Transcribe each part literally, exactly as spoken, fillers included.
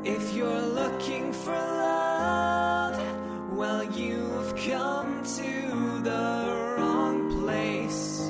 If you're looking for love, well, you've come to the wrong place.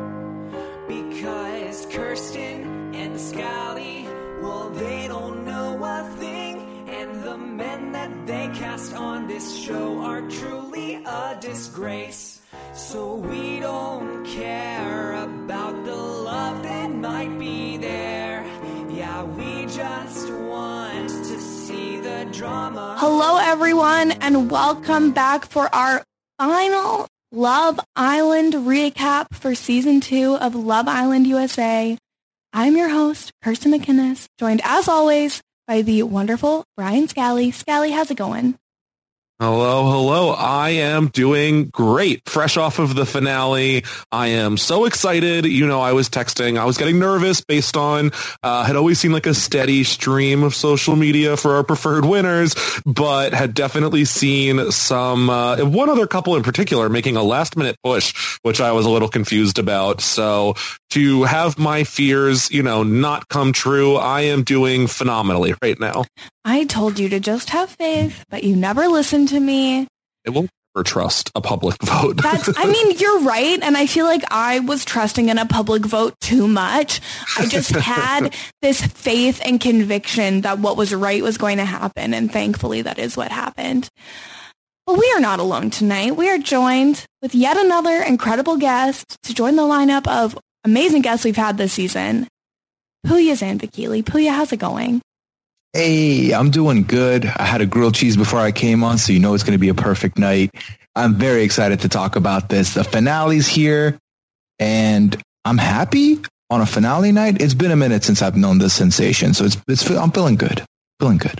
Because Kirsten and Scally, well, they don't know a thing. And the men that they cast on this show are truly a disgrace. So we don't care about the love that might be there. Yeah, we just want to see the drama. Hello, everyone, and welcome back for our final Love Island recap for season two of Love Island U S A. I'm your host, Kirsten McInnes, joined as always by the wonderful Brian Scally. Scally, how's it going? Hello, hello. I am doing great. Fresh off of the finale. I am so excited. You know, I was texting. I was getting nervous based on, uh, had always seen like a steady stream of social media for our preferred winners, but had definitely seen some, uh, one other couple in particular making a last minute push, which I was a little confused about. So to have my fears, you know, not come true, I am doing phenomenally right now. I told you to just have faith, but you never listened to me. It will never trust a public vote. That's, I mean, you're right. And I feel like I was trusting in a public vote too much. I just had this faith and conviction that what was right was going to happen. And thankfully, that is what happened. But we are not alone tonight. We are joined with yet another incredible guest to join the lineup of amazing guests we've had this season. Pooya Zanvikili. Pooya, how's it going? Hey, I'm doing good. I had a grilled cheese before I came on, so you know it's going to be a perfect night. I'm very excited to talk about this. The finale's here, and I'm happy on a finale night. It's been a minute since I've known this sensation, so it's it's. I'm feeling good. Feeling good.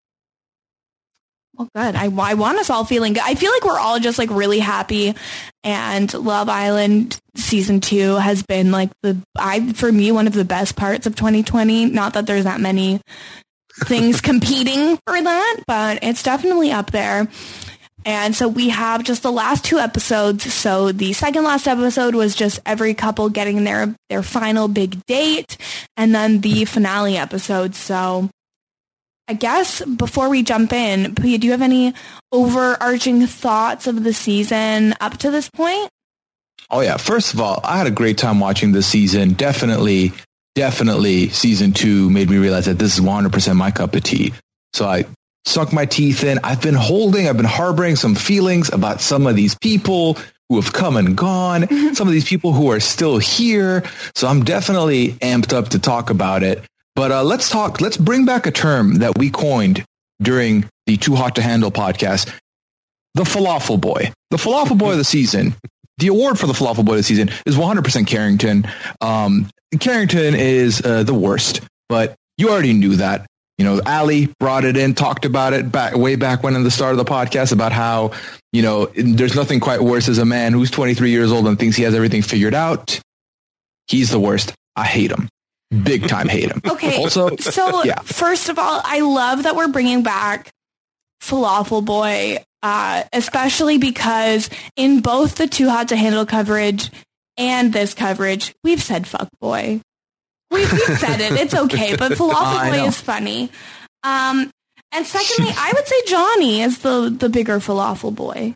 Well, good. I, I want us all feeling good. I feel like we're all just like really happy, and Love Island season two has been like the I for me one of the best parts of twenty twenty. Not that there's that many things competing for that, but it's definitely up there. And so we have just the last two episodes. So the second last episode was just every couple getting their their final big date, and then the finale episode. So I guess before we jump in, Pooya, do you have any overarching thoughts of the season up to this point? Oh yeah, first of all, I had a great time watching this season. Definitely Definitely season two made me realize that this is one hundred percent my cup of tea. So I sunk my teeth in. I've been holding, I've been harboring some feelings about some of these people who have come and gone, mm-hmm. some of these people who are still here. So I'm definitely amped up to talk about it. But uh, let's talk, let's bring back a term that we coined during the Too Hot to Handle podcast, the falafel boy. The falafel boy of the season. The award for the falafel boy of the season is one hundred percent Carrington. Um, Carrington is uh, the worst, but you already knew that. You know, Ali brought it in, talked about it back way back when in the start of the podcast about how, you know, there's nothing quite worse as a man who's twenty-three years old and thinks he has everything figured out. He's the worst. I hate him. Big time hate him. Okay. Also, so yeah. First of all, I love that we're bringing back Falafel Boy, uh, especially because in both the Too Hot to Handle coverage and this coverage, we've said fuck boy. We, we've said it. It's okay. But Falafel Boy is funny. Um, and secondly, I would say Johnny is the, the bigger Falafel Boy.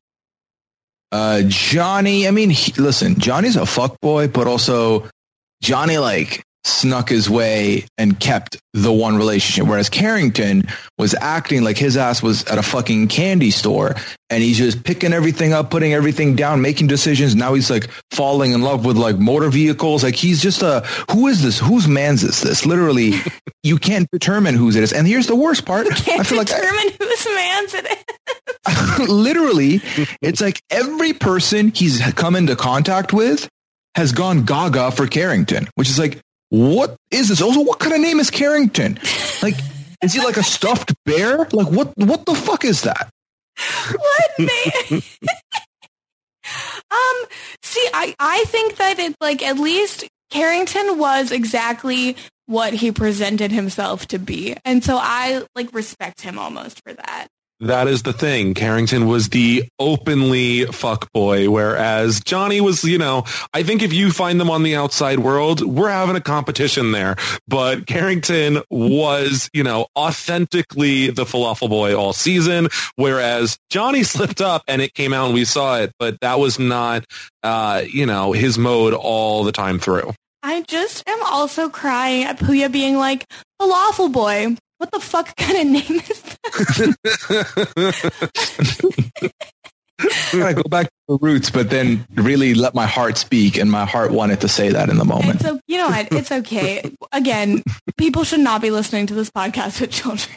Uh, Johnny, I mean, he, listen, Johnny's a fuck boy, but also Johnny, like, snuck his way and kept the one relationship, whereas Carrington was acting like his ass was at a fucking candy store and he's just picking everything up, putting everything down, making decisions. Now he's like falling in love with like motor vehicles. Like he's just a, who is this? Whose man's is this? Literally, you can't determine whose it is. And here's the worst part. You can't I feel determine like I, whose man's it is. Literally, it's like every person he's come into contact with has gone gaga for Carrington, which is like, what is this? Also, what kind of name is Carrington? Like, is he like a stuffed bear? Like, what What the fuck is that? What name? um, see, I, I think that it's like, at least Carrington was exactly what he presented himself to be. And so I like respect him almost for that. That is the thing. Carrington was the openly fuckboy, whereas Johnny was, you know, I think if you find them on the outside world, we're having a competition there. But Carrington was, you know, authentically the falafel boy all season, whereas Johnny slipped up and it came out and we saw it, but that was not, uh, you know, his mode all the time through. I just am also crying at Puya being like, falafel boy. What the fuck kind of name is that? I'm going to go back to the roots, but then really let my heart speak, and my heart wanted to say that in the moment. So, you know what? It's okay. Again, people should not be listening to this podcast with children.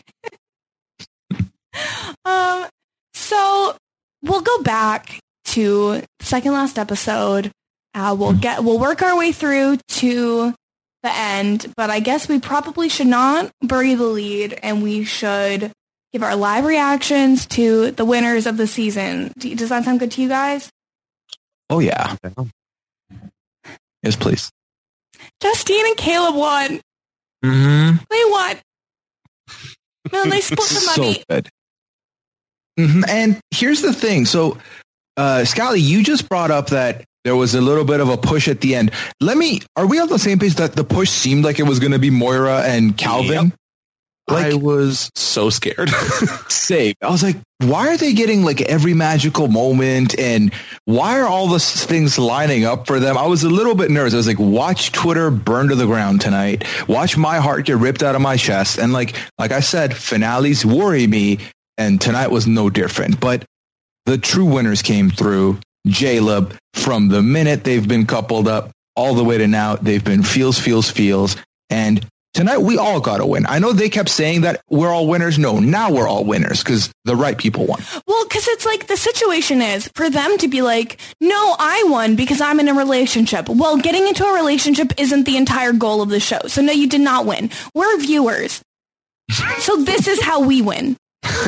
um, so we'll go back to second last episode. Uh, we'll get we'll work our way through to the end, but I guess we probably should not bury the lead, and we should give our live reactions to the winners of the season. Does that sound good to you guys? Oh, yeah. Yes, please. Justine and Caleb won. Mm-hmm. They won. No, they split the money. So good. Mm-hmm. And here's the thing. So, uh, Scally, you just brought up that there was a little bit of a push at the end. Let me, are we on the same page that the push seemed like it was going to be Moira and Calvin? Yep. Like, I was so scared. Same. I was like, why are they getting like every magical moment? And why are all the things lining up for them? I was a little bit nervous. I was like, watch Twitter burn to the ground tonight. Watch my heart get ripped out of my chest. And like, like I said, finales worry me. And tonight was no different. But the true winners came through. J-Lub, from the minute they've been coupled up all the way to now, they've been feels, feels, feels. And tonight, we all got to win. I know they kept saying that we're all winners. No, now we're all winners because the right people won. Well, because it's like the situation is for them to be like, no, I won because I'm in a relationship. Well, getting into a relationship isn't the entire goal of the show. So no, you did not win. We're viewers. So this is how we win.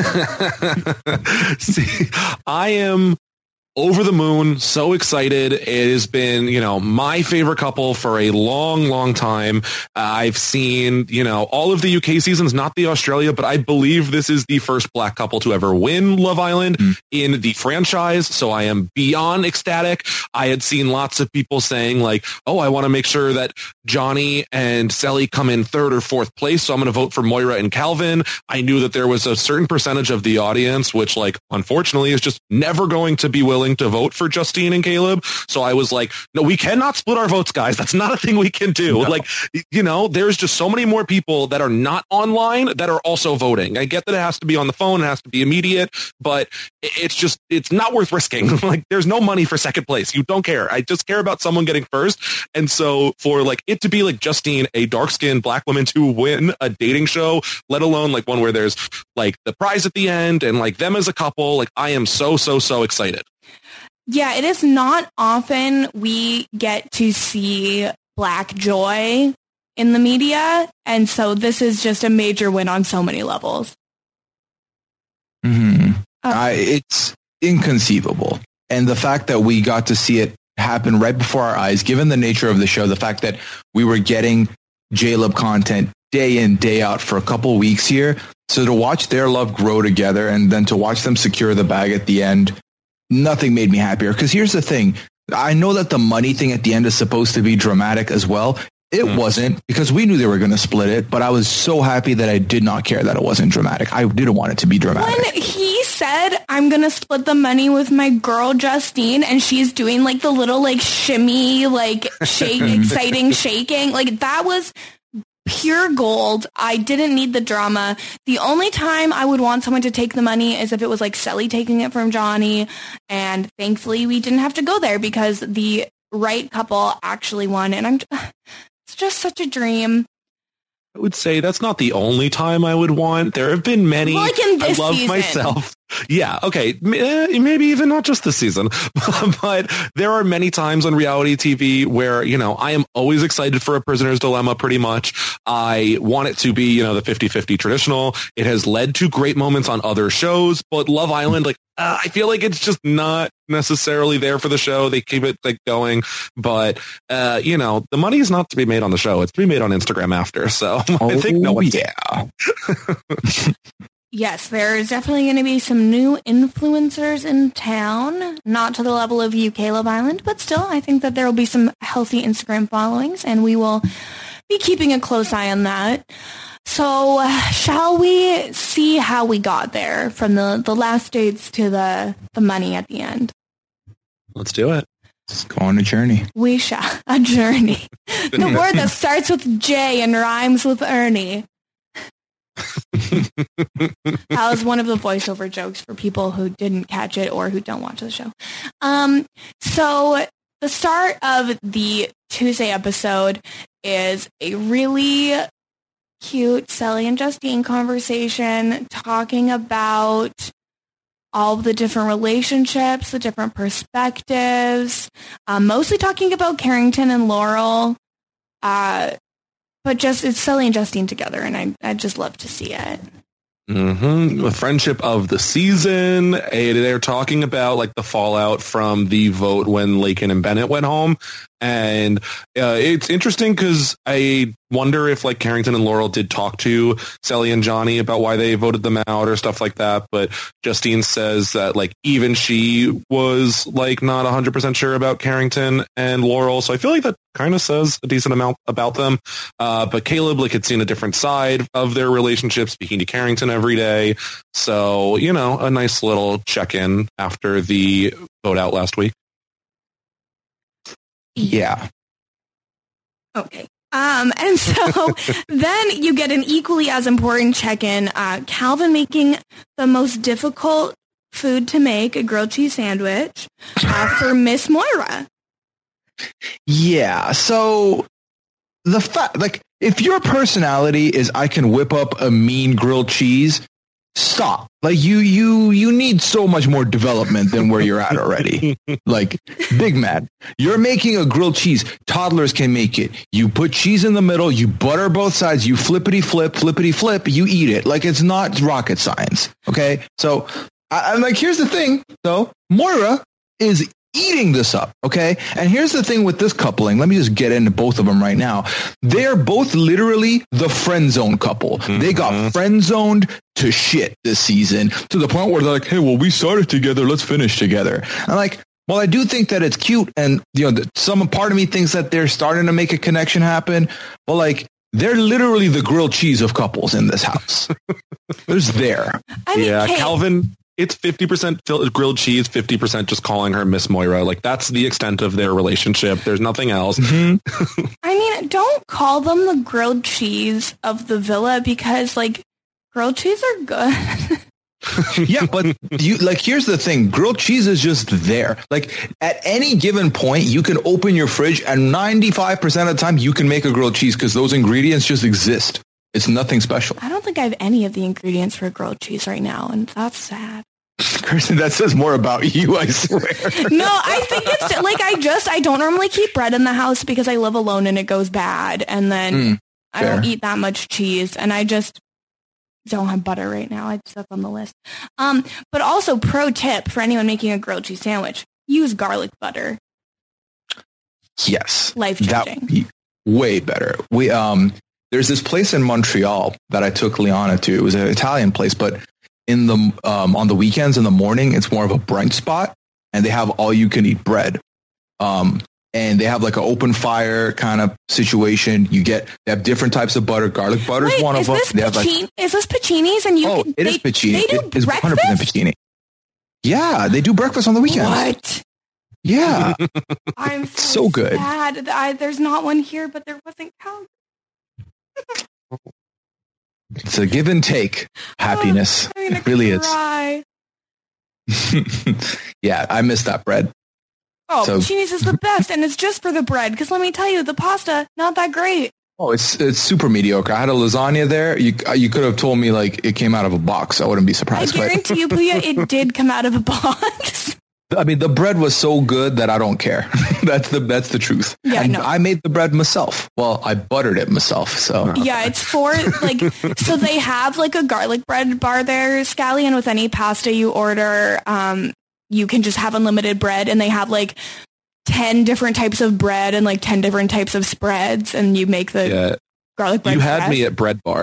See, I am over the moon, so excited. It has been, you know, my favorite couple for a long, long time. Uh, I've seen, you know, all of the U K seasons, not the Australia, but I believe this is the first black couple to ever win Love Island mm. in the franchise. So I am beyond ecstatic. I had seen lots of people saying like, oh, I want to make sure that Johnny and Selly come in third or fourth place. So I'm going to vote for Moira and Calvin. I knew that there was a certain percentage of the audience, which like, unfortunately is just never going to be willing to vote for Justine and Caleb. So I was like, no, we cannot split our votes, guys. That's not a thing we can do. No. Like, you know, there's just so many more people that are not online that are also voting. I get that it has to be on the phone, it has to be immediate, but it's just, it's not worth risking. Like, there's no money for second place. You don't care. I just care about someone getting first. And so for like it to be like Justine, a dark-skinned black woman, to win a dating show, let alone like one where there's like the prize at the end and like them as a couple, like I am so, so, so excited. Yeah, it is not often we get to see black joy in the media. And so this is just a major win on so many levels. Mm-hmm. Uh, I, it's inconceivable. And the fact that we got to see it happen right before our eyes, given the nature of the show, the fact that we were getting J-Lub content day in, day out for a couple weeks here. So to watch their love grow together and then to watch them secure the bag at the end, nothing made me happier. Because here's the thing. I know that the money thing at the end is supposed to be dramatic as well. It mm. wasn't, because we knew they were going to split it. But I was so happy that I did not care that it wasn't dramatic. I didn't want it to be dramatic. When he said, I'm going to split the money with my girl, Justine, and she's doing like the little like shimmy, like shake, exciting shaking. Like that was pure gold. I didn't need the drama. The only time I would want someone to take the money is if it was like Selly taking it from Johnny. And thankfully we didn't have to go there because the right couple actually won. And I'm, it's just such a dream. I would say that's not the only time I would want. There have been many. Like in this I love season. myself. Yeah, okay. Maybe even not just this season, but there are many times on reality T V where, you know, I am always excited for A Prisoner's Dilemma pretty much. I want it to be, you know, the fifty-fifty traditional. It has led to great moments on other shows, but Love Island, like, uh, I feel like it's just not necessarily there for the show. They keep it like going, but, uh, you know, the money is not to be made on the show. It's to be made on Instagram after. So oh, I think no one. Yeah. Yes, there's definitely going to be some new influencers in town. Not to the level of U K Love Island, but still, I think that there will be some healthy Instagram followings, and we will be keeping a close eye on that. So, uh, shall we see how we got there from the, the last dates to the, the money at the end? Let's do it. Let's go on a journey. We shall. A journey. The word that starts with J and rhymes with Ernie. That was one of the voiceover jokes for people who didn't catch it or who don't watch the show. Um, so the start of the Tuesday episode is a really cute Sally and Justine conversation talking about all the different relationships, the different perspectives, um, mostly talking about Carrington and Laurel. Uh, But just, it's Sally and Justine together, and I I just love to see it. Mm-hmm. The friendship of the season. eh, They're talking about like the fallout from the vote when Lakin and Bennett went home. And uh, it's interesting because I wonder if like Carrington and Laurel did talk to Sally and Johnny about why they voted them out or stuff like that. But Justine says that like even she was like not one hundred percent sure about Carrington and Laurel. So I feel like that kind of says a decent amount about them. Uh, but Caleb like had seen a different side of their relationship, speaking to Carrington every day. So, you know, a nice little check-in after the vote out last week. Yeah. Okay. Um, and so then you get an equally as important check-in. Uh, Calvin making the most difficult food to make, a grilled cheese sandwich, uh, for Miss Moira. Yeah. So the fact, like, if your personality is I can whip up a mean grilled cheese, stop. Like you, you, you need so much more development than where you're at already. Like, big man, you're making a grilled cheese. Toddlers can make it. You put cheese in the middle, you butter both sides, you flippity flip, flippity flip, you eat it. Like, it's not rocket science. Okay. So I, I'm like, here's the thing though. Moira is eating this up. Okay. And here's the thing with this coupling. Let me just get into both of them right now. They're both literally the friend zone couple. Mm-hmm. They got friend zoned to shit this season to the point where they're like, hey, well, we started together. Let's finish together. I'm like, well, I do think that it's cute. And, you know, some part of me thinks that they're starting to make a connection happen. But like, they're literally the grilled cheese of couples in this house. There's there. I mean, yeah. hey, Calvin. It's fifty percent grilled cheese, fifty percent just calling her Miss Moira. Like, that's the extent of their relationship. There's nothing else. Mm-hmm. I mean, don't call them the grilled cheese of the villa because, like, grilled cheese are good. Yeah, but you like, here's the thing. Grilled cheese is just there. Like, at any given point, you can open your fridge and ninety-five percent of the time you can make a grilled cheese because those ingredients just exist. It's nothing special. I don't think I have any of the ingredients for grilled cheese right now, and that's sad. Kirsten, that says more about you, I swear. No, I think it's like I just, I don't normally keep bread in the house because I live alone and it goes bad. And then Mm, I don't fair. eat that much cheese and I just don't have butter right now. It's up on the list. Um, but also pro tip for anyone making a grilled cheese sandwich, use garlic butter. Yes. Life That changing. would be way better. We, um, there's this place in Montreal that I took Liana to. It was an Italian place, but in the um, on the weekends in the morning, it's more of a brunch spot, and they have all you can eat bread. Um, and they have like an open fire kind of situation. You get they have different types of butter. Garlic butter is Wait, one of is them. this, They have, like, Pacini- is this Pacini's? And you oh, can, it they, is Pacini. They do It is one hundred percent breakfast? Pacini. Yeah, they do breakfast on the weekends. What? Yeah, I'm so, So good. sad. I, there's not one here, but there wasn't count. it's a give and take happiness. I'm gonna It really cry. is. Yeah, I miss that bread. Oh, So- Pacini's is the best, and it's just for the bread. Because let me tell you, the pasta not that great. Oh, it's it's super mediocre. I had a lasagna there. You you could have told me like it came out of a box. I wouldn't be I surprised. But guarantee you, Puya, it did come out of a box. I mean, the bread was so good that I don't care. that's the that's the truth. Yeah, and no. I made the bread myself. Well, I buttered it myself. So Yeah, it's for like, so they have like a garlic bread bar there, Scally, and with any pasta you order, um, you can just have unlimited bread, and they have like ten different types of bread and like ten different types of spreads, and you make the Yeah. garlic bread. You had spread. me at Bread Bar.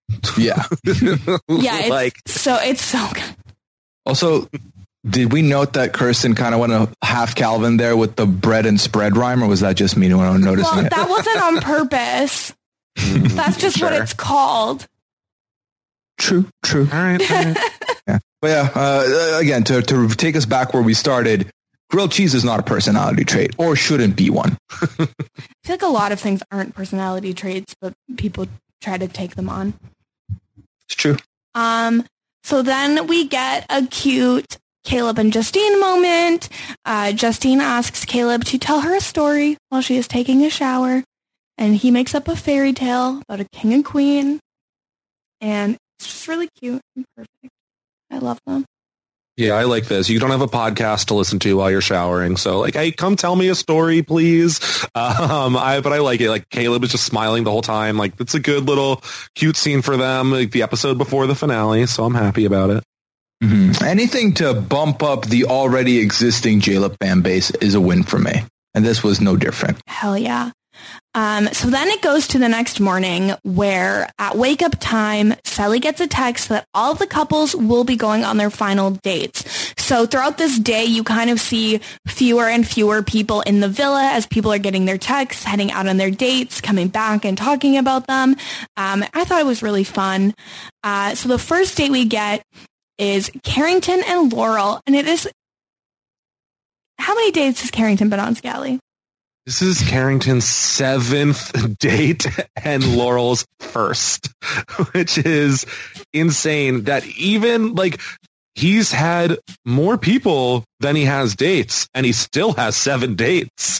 Yeah. Yeah, it's, Like- so it's so good. Also, did we note that Kirsten kind of went a half Calvin there with the bread and spread rhyme, or was that just me when I was noticing Well, it? that wasn't on purpose. That's just what Sure. it's called. True, true. All right. All right. Yeah. But yeah, uh, again, to, to take us back where we started, grilled cheese is not a personality trait, or shouldn't be one. I feel like a lot of things aren't personality traits, but people try to take them on. It's true. Um, so then we get a cute Caleb and Justine moment. Uh, Justine asks Caleb to tell her a story while she is taking a shower, and he makes up a fairy tale about a king and queen, and it's just really cute and perfect. I love them. Yeah, I like this. You don't have a podcast to listen to while you're showering, so like, hey, come tell me a story, please. Um, I but I like it. Like Caleb is just smiling the whole time. Like it's a good little cute scene for them. Like the episode before the finale, so I'm happy about it. Mm-hmm. Anything to bump up the already existing J-Lo fan base is a win for me, and this was no different. Hell yeah. Um, so then it goes to the next morning where at wake up time, Sally gets a text that all of the couples will be going on their final dates. So throughout this day, you kind of see fewer and fewer people in the villa as people are getting their texts, heading out on their dates, coming back and talking about them. Um, I thought it was really fun. Uh, so the first date we get is Carrington and Laurel, and it is... How many dates has Carrington been on, Scally? This is Carrington's seventh date and Laurel's first, which is insane that even like he's had more people than he has dates and he still has seven dates.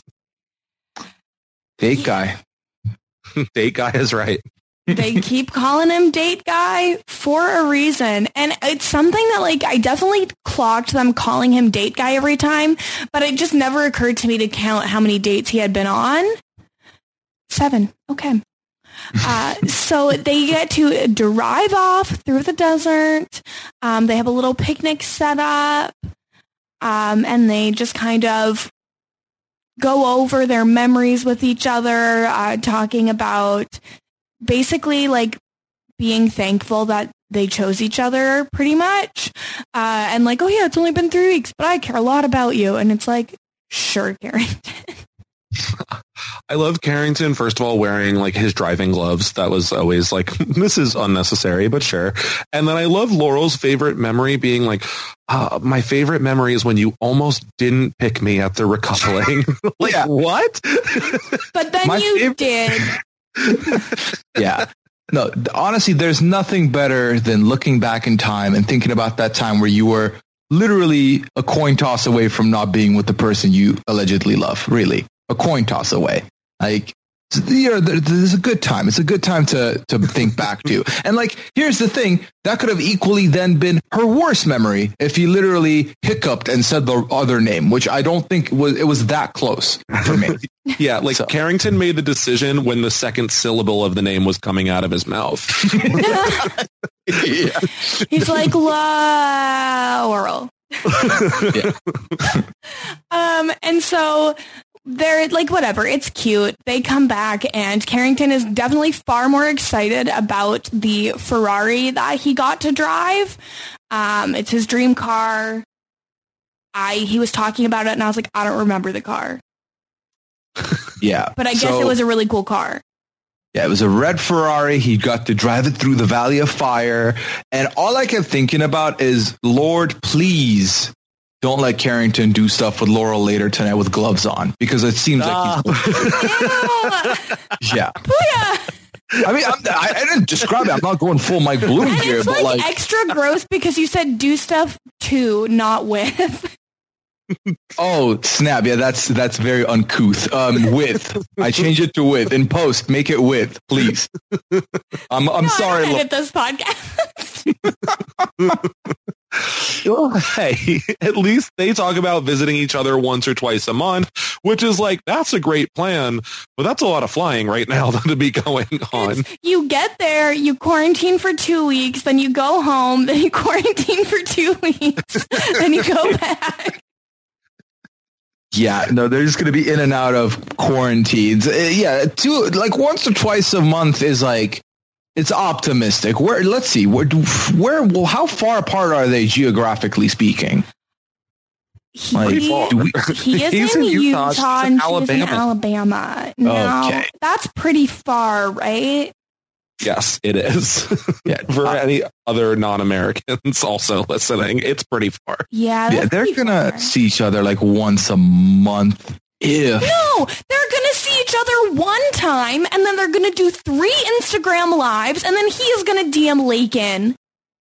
Date guy. Date guy is right. They keep calling him date guy for a reason. And it's something that like I definitely clocked them calling him date guy every time, but it just never occurred to me to count how many dates he had been on. Seven. Okay. Uh, so they get to drive off through the desert. Um, they have a little picnic set up. Um, and they just kind of go over their memories with each other, uh, talking about basically like being thankful that they chose each other pretty much. Uh, and like, oh yeah, it's only been three weeks, but I care a lot about you. And it's like, sure, Carrington. I love Carrington, first of all, wearing like his driving gloves. That was always like, this is unnecessary, but sure. And then I love Laurel's favorite memory being like, uh, my favorite memory is when you almost didn't pick me at the recoupling. Like, Yeah. what? But then My you favorite- did. Yeah. No, th- honestly, there's nothing better than looking back in time and thinking about that time where you were literally a coin toss away from not being with the person you allegedly love. Really, a coin toss away. Like, you know, there- there's a good time. It's a good time to to think back to. And like, here's the thing: that could have equally then been her worst memory if he literally hiccuped and said the other name, which I don't think was it was that close for me. Yeah, like So- Carrington made the decision when the second syllable of the name was coming out of his mouth. Yeah. He's like, Laurel. Yeah. Um, and so they're like, whatever, it's cute. They come back and Carrington is definitely far more excited about the Ferrari that he got to drive. Um, it's his dream car. I, he was talking about it and I was like, I don't remember the car, Yeah. but I guess So- it was a really cool car. Yeah, it was a red Ferrari. He got to drive it through the Valley of Fire. And all I kept thinking about is, Lord, please don't let Carrington do stuff with Laurel later tonight with gloves on. Because it seems Ah. like he's... Ew. Yeah. Booyah. I mean, I'm, I, I didn't describe it. I'm not going full Mike Bloom And here, it's but like, like... extra gross because you said do stuff to, not with. Oh, snap. Yeah, that's that's very uncouth. Um, with. I changed it to with. In post, make it with, please. I'm, I'm No, sorry. I don't Lo- edit this podcast. Well, hey, at least they talk about visiting each other once or twice a month, which is like, that's a great plan, but that's a lot of flying right now to be going on. You get there, you quarantine for two weeks, then you go home, then you quarantine for two weeks, then you go back. Yeah, no, they're just going to be in and out of quarantines. Uh, Yeah, two like once or twice a month is like it's optimistic. Where let's see, where, where, well, how far apart are they geographically speaking? He, Like, he, we, he is He's in in Utah, Utah, she's and in she's in Alabama. Alabama. Now, Okay. that's pretty far, right? Yes, it is. yeah, For uh, any other non-Americans also listening, it's pretty far. Yeah, yeah, that's they're pretty gonna far. see each other like once a month. If No, they're going to see each other one time, and then they're going to do three Instagram lives, and then he is going to D M Lakin.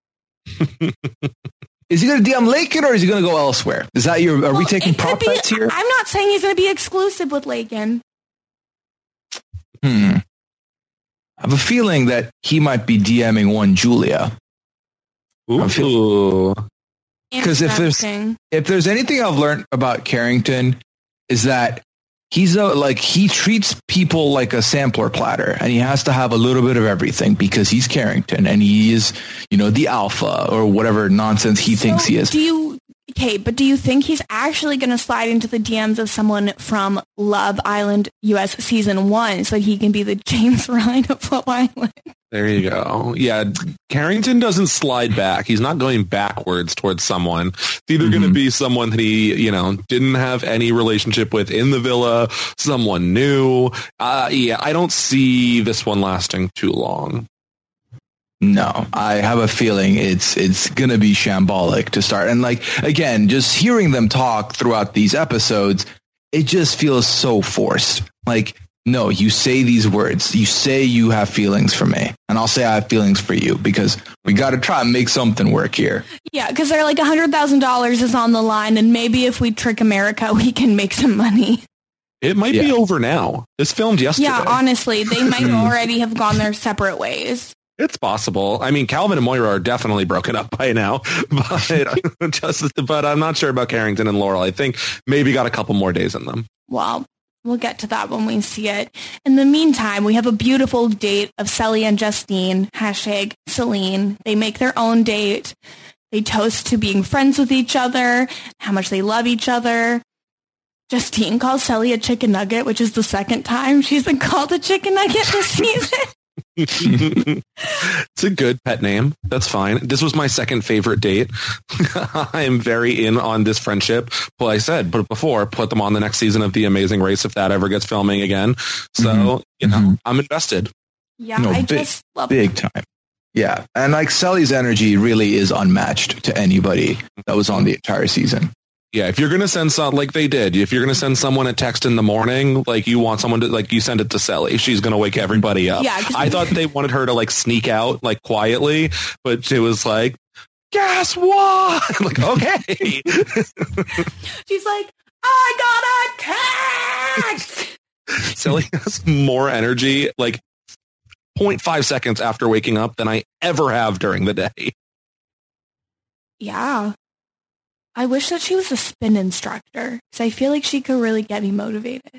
is he gonna D M Lakin or is he gonna go elsewhere? Is that your? Are we Well, taking it could prop be- bets here? I'm not saying he's going to be exclusive with Lakin. Hmm. I have a feeling that he might be DMing one Julia. Ooh. 'Cause if there's- Interesting. If there's anything I've learned about Carrington, is that he's a, like he treats people like a sampler platter, and he has to have a little bit of everything because he's Carrington and he is, you know, the alpha or whatever nonsense he So thinks he is. Do you okay? But do you think he's actually going to slide into the D Ms of someone from Love Island U S season one so that he can be the James Ryan of Love Island? There you go. Yeah, Carrington doesn't slide back. He's not going backwards towards someone. It's either going to Mhm. be someone that he, you know, didn't have any relationship with in the villa, someone new. Uh, yeah, I don't see this one lasting too long. No, I have a feeling it's it's gonna be shambolic to start. And like again, just hearing them talk throughout these episodes, it just feels so forced. Like, no, you say these words. You say you have feelings for me, and I'll say I have feelings for you because we got to try and make something work here. Yeah, because they're like one hundred thousand dollars is on the line, and maybe if we trick America, we can make some money. It might be Yeah. over now. This filmed yesterday. Yeah, honestly, they might already have gone their separate ways. It's possible. I mean, Calvin and Moira are definitely broken up by now, but just but I'm not sure about Carrington and Laurel. I think maybe got a couple more days in them. Well, we'll get to that when we see it. In the meantime, we have a beautiful date of Selly and Justine, hashtag Celine. They make their own date. They toast to being friends with each other, how much they love each other. Justine calls Selly a chicken nugget, which is the second time she's been called a chicken nugget this season. It's a good pet name. That's fine. This was my second favorite date. I am very in on this friendship. Well, I said, but before, put them on the next season of The Amazing Race if that ever gets filming again. So, Mhm. you know, Mhm. I'm invested. Yeah, No, I big- just love Big time. Yeah. And like Sally's energy really is unmatched to anybody that was on the entire season. Yeah, if you're going to send some, like they did, if you're going to send someone a text in the morning, like you want someone to, like you send it to Sally. She's going to wake everybody up. Yeah, 'cause- I thought they wanted her to like sneak out like quietly, but it was like, guess what? Like, okay. She's like, I got a text! Sally has more energy, like zero point five seconds after waking up than I ever have during the day. Yeah. I wish that she was a spin instructor because I feel like she could really get me motivated.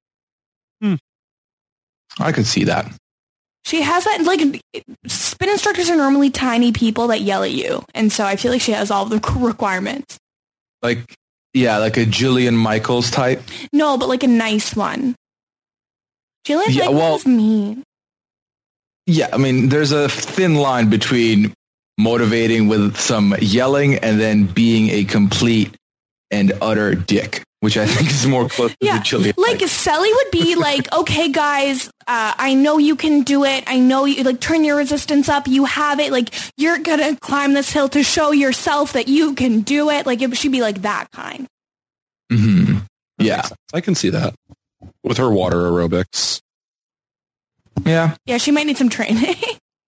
I could see that. She has that, like, spin instructors are normally tiny people that yell at you. And so I feel like she has all the requirements. Like, yeah, like a Jillian Michaels type. No, but like a nice one. Jillian Yeah, Michaels well- is mean. Yeah, I mean, there's a thin line between motivating with some yelling and then being a complete and utter dick, which I think is more close Yeah, to the Jillian. like Sally would be like, okay, guys, uh, I know you can do it. I know you, like, turn your resistance up. You have it. Like, you're going to climb this hill to show yourself that you can do it. Like, it should be like that kind. hmm Yeah, I can see that with her water aerobics. yeah. Yeah, she might need some training.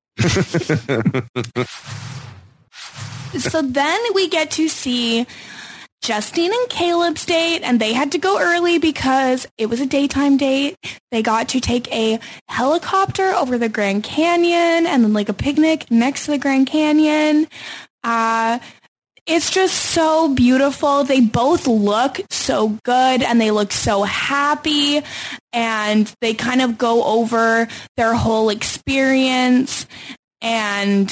So then we get to see Justine and Caleb's date, and they had to go early because it was a daytime date. They got to take a helicopter over the Grand Canyon and then like a picnic next to the Grand Canyon. Uh, it's just so beautiful. They both look so good and they look so happy, and they kind of go over their whole experience and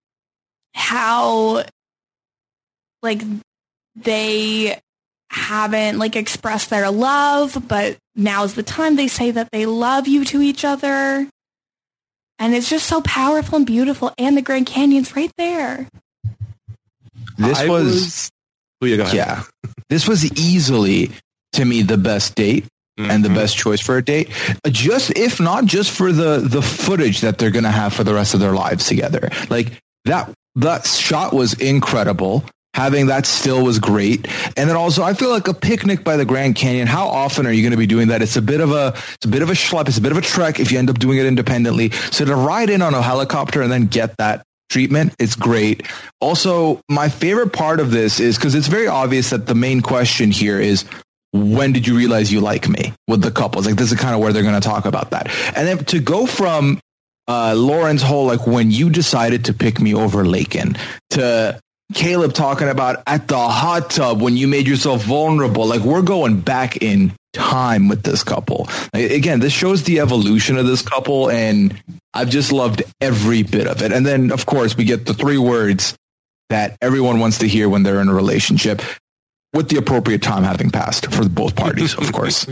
how, like, they haven't, like, expressed their love, but now's the time they say that they love you to each other. And it's just so powerful and beautiful. And the Grand Canyon's right there. This I was, was oh, yeah, go ahead. yeah, this was easily, to me, the best date. Mm-hmm. And the best choice for a date, just if not just for the the footage that they're going to have for the rest of their lives together. Like that that shot was incredible. Having that still was great. And then also I feel like a picnic by the Grand Canyon, how often are you going to be doing that? It's a bit of a it's a bit of a schlep, it's a bit of a trek if you end up doing it independently. So to ride in on a helicopter and then get that treatment, it's great. Also, my favorite part of this is because it's very obvious that the main question here is, when did you realize you like me with the couples? Like, this is kind of where they're going to talk about that. And then to go from uh, Lauren's whole, like, when you decided to pick me over Lakin, to Caleb talking about at the hot tub when you made yourself vulnerable. Like, we're going back in time with this couple. Like, again, this shows the evolution of this couple, and I've just loved every bit of it. And then, of course, we get the three words that everyone wants to hear when they're in a relationship, with the appropriate time having passed for both parties, of course.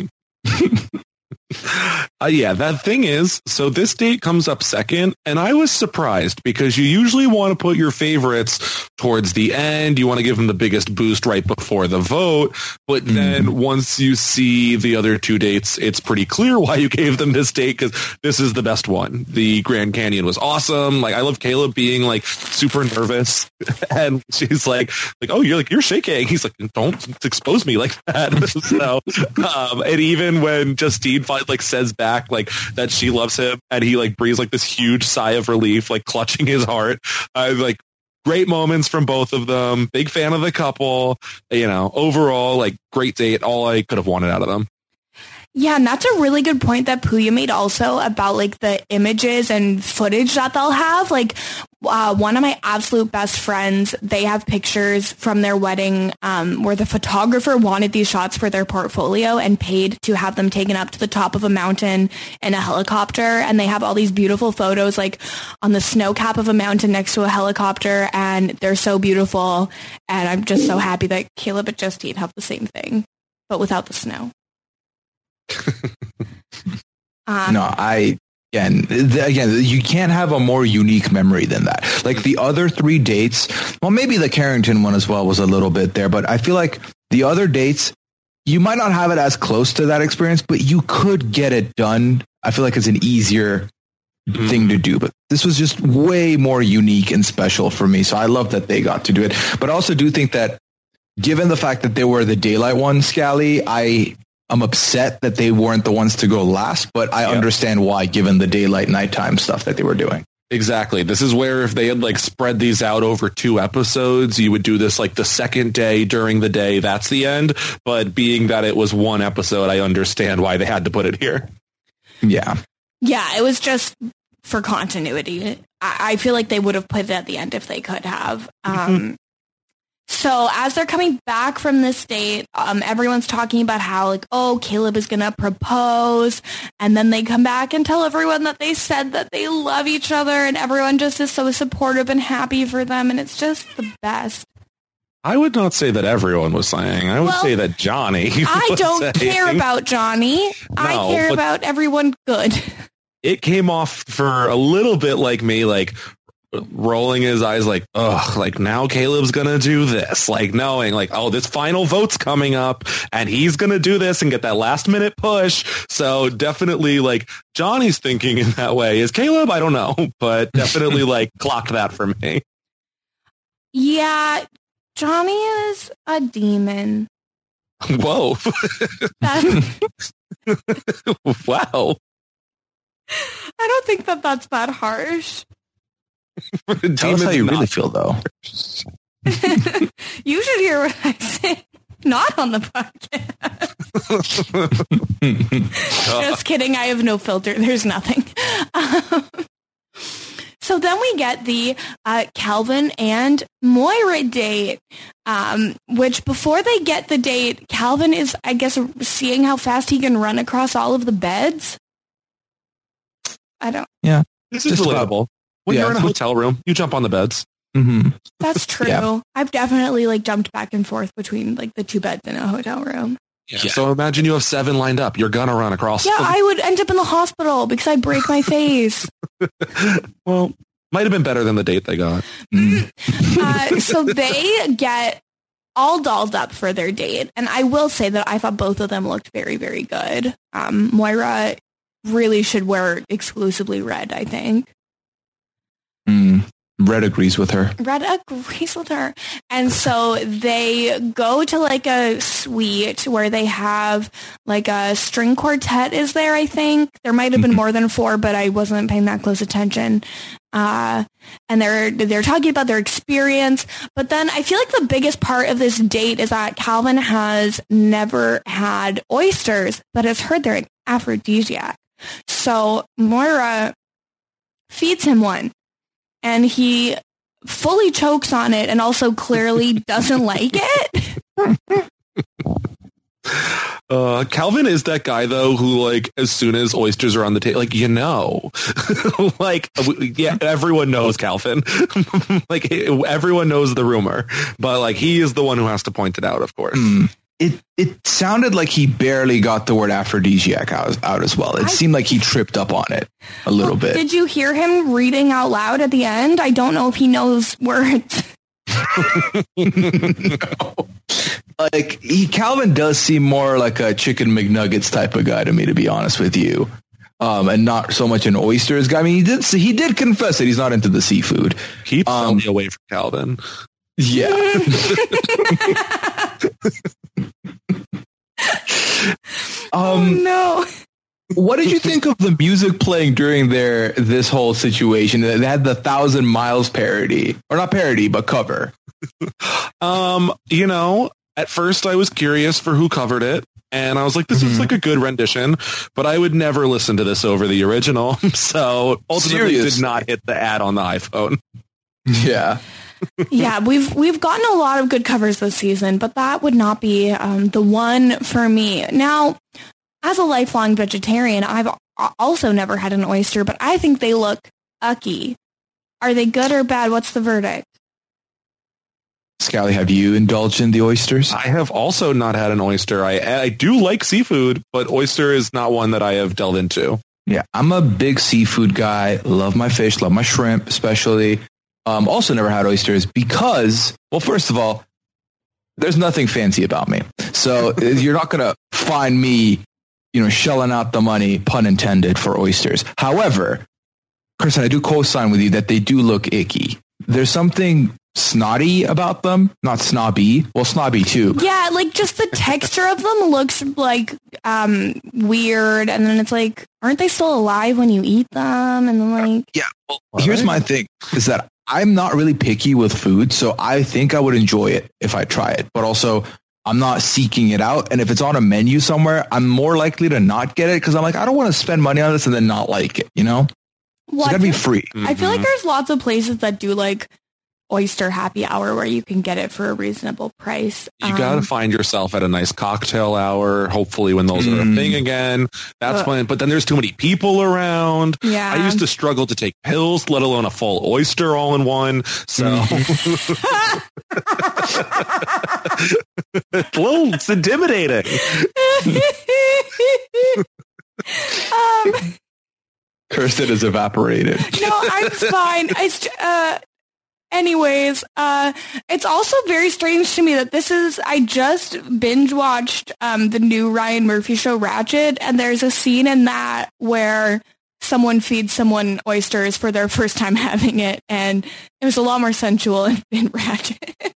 Uh, yeah, that thing is, so this date comes up second, and I was surprised because you usually want to put your favorites towards the end. You want to give them the biggest boost right before the vote. But then mm. once you see the other two dates, it's pretty clear why you gave them this date, because this is the best one. The Grand Canyon was awesome. Like, I love Caleb being like super nervous, and she's like, like, oh, you're like, you're shaking. He's like, don't expose me like that. so, um, and even when Justine like says back like that she loves him, and he like breathes like this huge sigh of relief, like clutching his heart. Uh, like great moments from both of them. Big fan of the couple. You know, overall, like great date. All I could have wanted out of them. Yeah, and that's a really good point that Puya made also about like the images and footage that they'll have. Like uh, one of my absolute best friends, they have pictures from their wedding um, where the photographer wanted these shots for their portfolio and paid to have them taken up to the top of a mountain in a helicopter. And they have all these beautiful photos like on the snow cap of a mountain next to a helicopter. And they're so beautiful. And I'm just so happy that Caleb and Justine have the same thing, but without the snow. um, no, I again, th- again, you can't have a more unique memory than that. Like the other three dates, well, maybe the Carrington one as well was a little bit there, but I feel like the other dates, you might not have it as close to that experience, but you could get it done. I feel like it's an easier mm-hmm. thing to do, but this was just way more unique and special for me. So I love that they got to do it, but I also do think that given the fact that they were the daylight one, Scally, I I'm upset that they weren't the ones to go last, but I yeah. understand why, given the daylight nighttime stuff that they were doing. Exactly. This is where if they had like spread these out over two episodes, you would do this like the second day during the day. That's the end. But being that it was one episode, I understand why they had to put it here. Yeah. Yeah, it was just for continuity. I, I feel like they would have put it at the end if they could have. Um, So as they're coming back from this date, um, everyone's talking about how like, oh, Caleb is going to propose. And then they come back and tell everyone that they said that they love each other, and everyone just is so supportive and happy for them. And it's just the best. I would not say that everyone was saying. I would well, say that Johnny I don't saying. care about Johnny. No, I care about everyone good. It came off for a little bit like me, like, rolling his eyes like, ugh, like now Caleb's gonna do this, like knowing like, oh, this final vote's coming up and he's gonna do this and get that last minute push. So definitely like Johnny's thinking in that way. Is Caleb? I don't know, but definitely like clocked that for me. Yeah, Johnny is a demon. Whoa. Wow. I don't think that that's that harsh. Tell us how you really feel, though. You should hear what I say. Not on the podcast. Just kidding. I have no filter. There's nothing. Um, so then we get the uh, Calvin and Moira date, um, which before they get the date, Calvin is, I guess, seeing how fast he can run across all of the beds. I don't. Yeah. This is relatable. When yeah, you're in a hotel room, you jump on the beds. Mm-hmm. That's true. Yeah. I've definitely like jumped back and forth between like the two beds in a hotel room. Yeah, yeah. So imagine you have seven lined up. You're gonna run across. Yeah, them. I would end up in the hospital because I break my face. Well, might have been better than the date they got. uh, so they get all dolled up for their date. And I will say that I thought both of them looked very, very good. Um, Moira really should wear exclusively red, I think. Mm, Red agrees with her. Red agrees with her. And so they go to like a suite where they have like a string quartet is there, I think. There might have been more than four, but I wasn't paying that close attention. Uh, and they're they're talking about their experience. But then I feel like the biggest part of this date is that Calvin has never had oysters, but has heard they're an aphrodisiac. So Moira feeds him one. And he fully chokes on it and also clearly doesn't like it. Uh, Calvin is that guy, though, who, like, as soon as oysters are on the table, like, you know, like, yeah, everyone knows Calvin. Like, everyone knows the rumor. But, like, he is the one who has to point it out, of course. Mm. It it sounded like he barely got the word aphrodisiac out, out as well. It I, seemed like he tripped up on it a little well, bit. Did you hear him reading out loud at the end? I don't know if he knows words. No. Like he, Calvin does seem more like a chicken McNuggets type of guy to me, to be honest with you, um, and not so much an oysters guy. I mean, he did he did confess that he's not into the seafood. Keep um, me away from Calvin. Yeah. um, oh no. What did you think of the music playing during their this whole situation? They had the Thousand Miles parody, or not parody, but cover. um, you know, at first I was curious for who covered it, and I was like, "This mm-hmm. is like a good rendition," but I would never listen to this over the original. So ultimately, Serious? did not hit the ad on the iPhone. Yeah. Yeah, we've we've gotten a lot of good covers this season, but that would not be um, the one for me. Now, as a lifelong vegetarian, I've also never had an oyster, but I think they look ucky. Are they good or bad? What's the verdict? Scally, have you indulged in the oysters? I have also not had an oyster. I I do like seafood, but oyster is not one that I have delved into. Yeah, I'm a big seafood guy. Love my fish, love my shrimp, especially. Um, also never had oysters because, well, first of all, there's nothing fancy about me. So you're not going to find me, you know, shelling out the money, pun intended, for oysters. However, Kristen, I do co-sign with you that they do look icky. There's something snotty about them, not snobby. Well, snobby too. Yeah, like just the texture of them looks like um, weird. And then it's like, aren't they still alive when you eat them? And then like... Yeah, well, here's my thing, is that I'm not really picky with food, so I think I would enjoy it if I try it. But also, I'm not seeking it out. And if it's on a menu somewhere, I'm more likely to not get it because I'm like, I don't want to spend money on this and then not like it, you know? Well, it's got to be free. I feel like there's lots of places that do like oyster happy hour where you can get it for a reasonable price. You um, got to find yourself at a nice cocktail hour, hopefully when those mm. are a thing again. That's uh, when, but then there's too many people around. Yeah. I used to struggle to take pills, let alone a full oyster all in one. So it's a little it's intimidating. um, Kirsten is evaporated. No, I'm fine. I, uh, Anyways, uh, it's also very strange to me that this is, I just binge watched um, the new Ryan Murphy show, Ratched, and there's a scene in that where someone feeds someone oysters for their first time having it, and it was a lot more sensual in, in Ratched.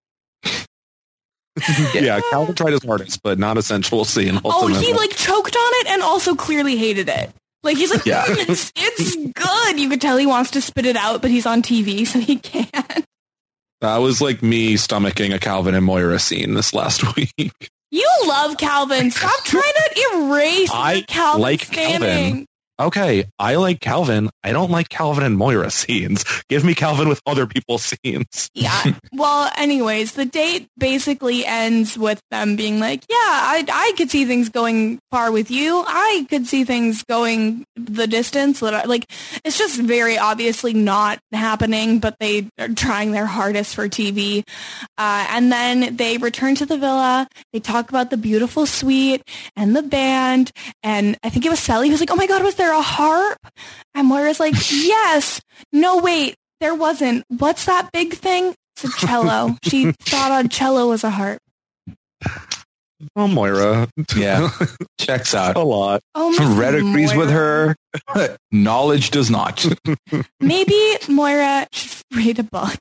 Yeah, Calvin tried his hardest, but not a sensual scene. Oh, he like choked on it and also clearly hated it. Like, he's like, yeah. mm, it's, it's good. You could tell he wants to spit it out, but he's on T V, so he can't. That was like me stomaching a Calvin and Moira scene this last week. You love Calvin. Stop trying to erase I Calvin like standing. Calvin. okay, I like Calvin. I don't like Calvin and Moira scenes. Give me Calvin with other people's scenes. Yeah. Well, anyways, the date basically ends with them being like, yeah, I, I could see things going far with you. I could see things going the distance. Like, it's just very obviously not happening, but they are trying their hardest for T V. Uh, and then they return to the villa. They talk about the beautiful suite and the band. And I think it was Sally who's like, oh my God, was there a harp? And Moira's like, yes. No, wait, there wasn't. What's that big thing? It's a cello. She thought a cello was a harp. Oh, Moira. Yeah. Checks out. A lot. Oh, Red agrees Moira. with her. Knowledge does not. Maybe Moira should read a book.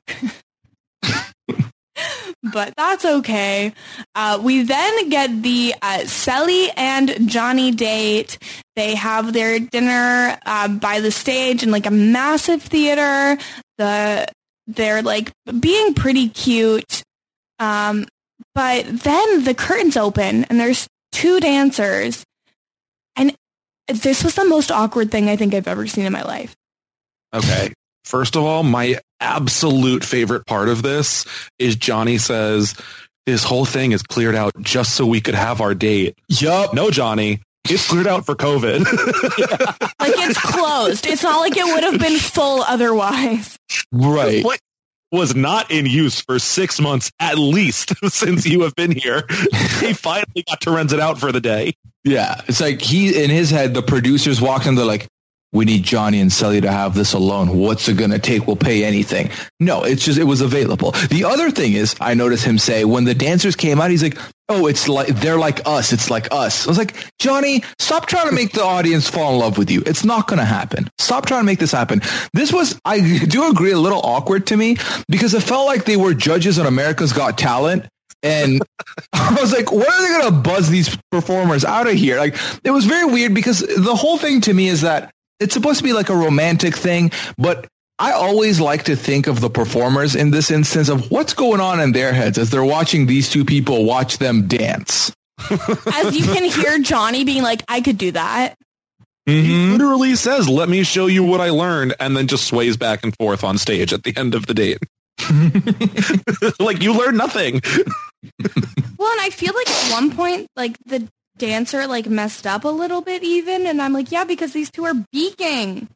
But that's okay. Uh, we then get the uh, Sally and Johnny date. They have their dinner uh, by the stage in like a massive theater. The they're like being pretty cute. Um, but then the curtains open and there's two dancers. And this was the most awkward thing I think I've ever seen in my life. Okay. First of all, my absolute favorite part of this is Johnny says, this whole thing is cleared out just so we could have our date. Yup. No, Johnny, it's cleared out for COVID. Like, it's closed. It's not like it would have been full otherwise. Right. What was not in use for six months at least since you have been here. He finally got to rent it out for the day. Yeah. It's like he, in his head, the producers walked in, they're like, we need Johnny and Sally to have this alone. What's it going to take? We'll pay anything. No, it's just, it was available. The other thing is, I noticed him say, when the dancers came out, he's like, oh, it's like, they're like us. It's like us. I was like, Johnny, stop trying to make the audience fall in love with you. It's not going to happen. Stop trying to make this happen. This was, I do agree, a little awkward to me because it felt like they were judges on America's Got Talent. And I was like, what are they going to buzz these performers out of here? Like, it was very weird because the whole thing to me is that it's supposed to be like a romantic thing, but I always like to think of the performers in this instance of what's going on in their heads as they're watching these two people watch them dance. As you can hear Johnny being like, I could do that. Mm-hmm. He literally says, let me show you what I learned, and then just sways back and forth on stage at the end of the date. Like, you learned nothing. Well, and I feel like at one point, like, the dancer like messed up a little bit even, and I'm like, yeah, because these two are beaking.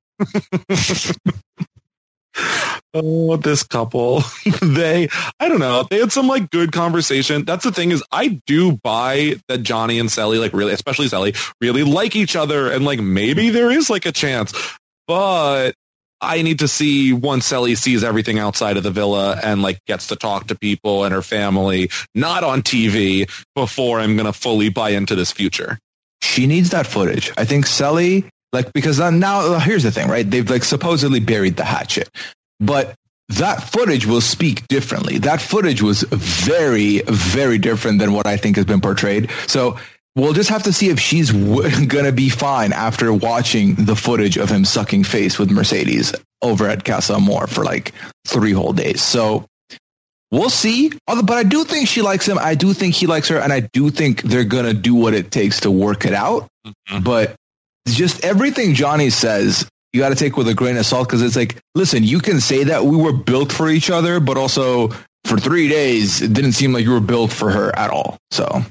Oh, this couple. They, I don't know, they had some like good conversation. That's the thing is, I do buy that Johnny and Sally, like really, especially Sally, really like each other, and like maybe there is like a chance, but I need to see once Sally sees everything outside of the villa and like gets to talk to people and her family, not on T V, before I'm going to fully buy into this future. She needs that footage. I think Sally, like, because now here's the thing, right? They've like supposedly buried the hatchet, but that footage will speak differently. That footage was very, very different than what I think has been portrayed. So we'll just have to see if she's w- going to be fine after watching the footage of him sucking face with Mercedes over at Casa Amor for like three whole days. So we'll see. But I do think she likes him. I do think he likes her. And I do think they're going to do what it takes to work it out. Mm-hmm. But just everything Johnny says, you got to take with a grain of salt, because it's like, listen, you can say that we were built for each other, but also for three days, it didn't seem like you were built for her at all. So.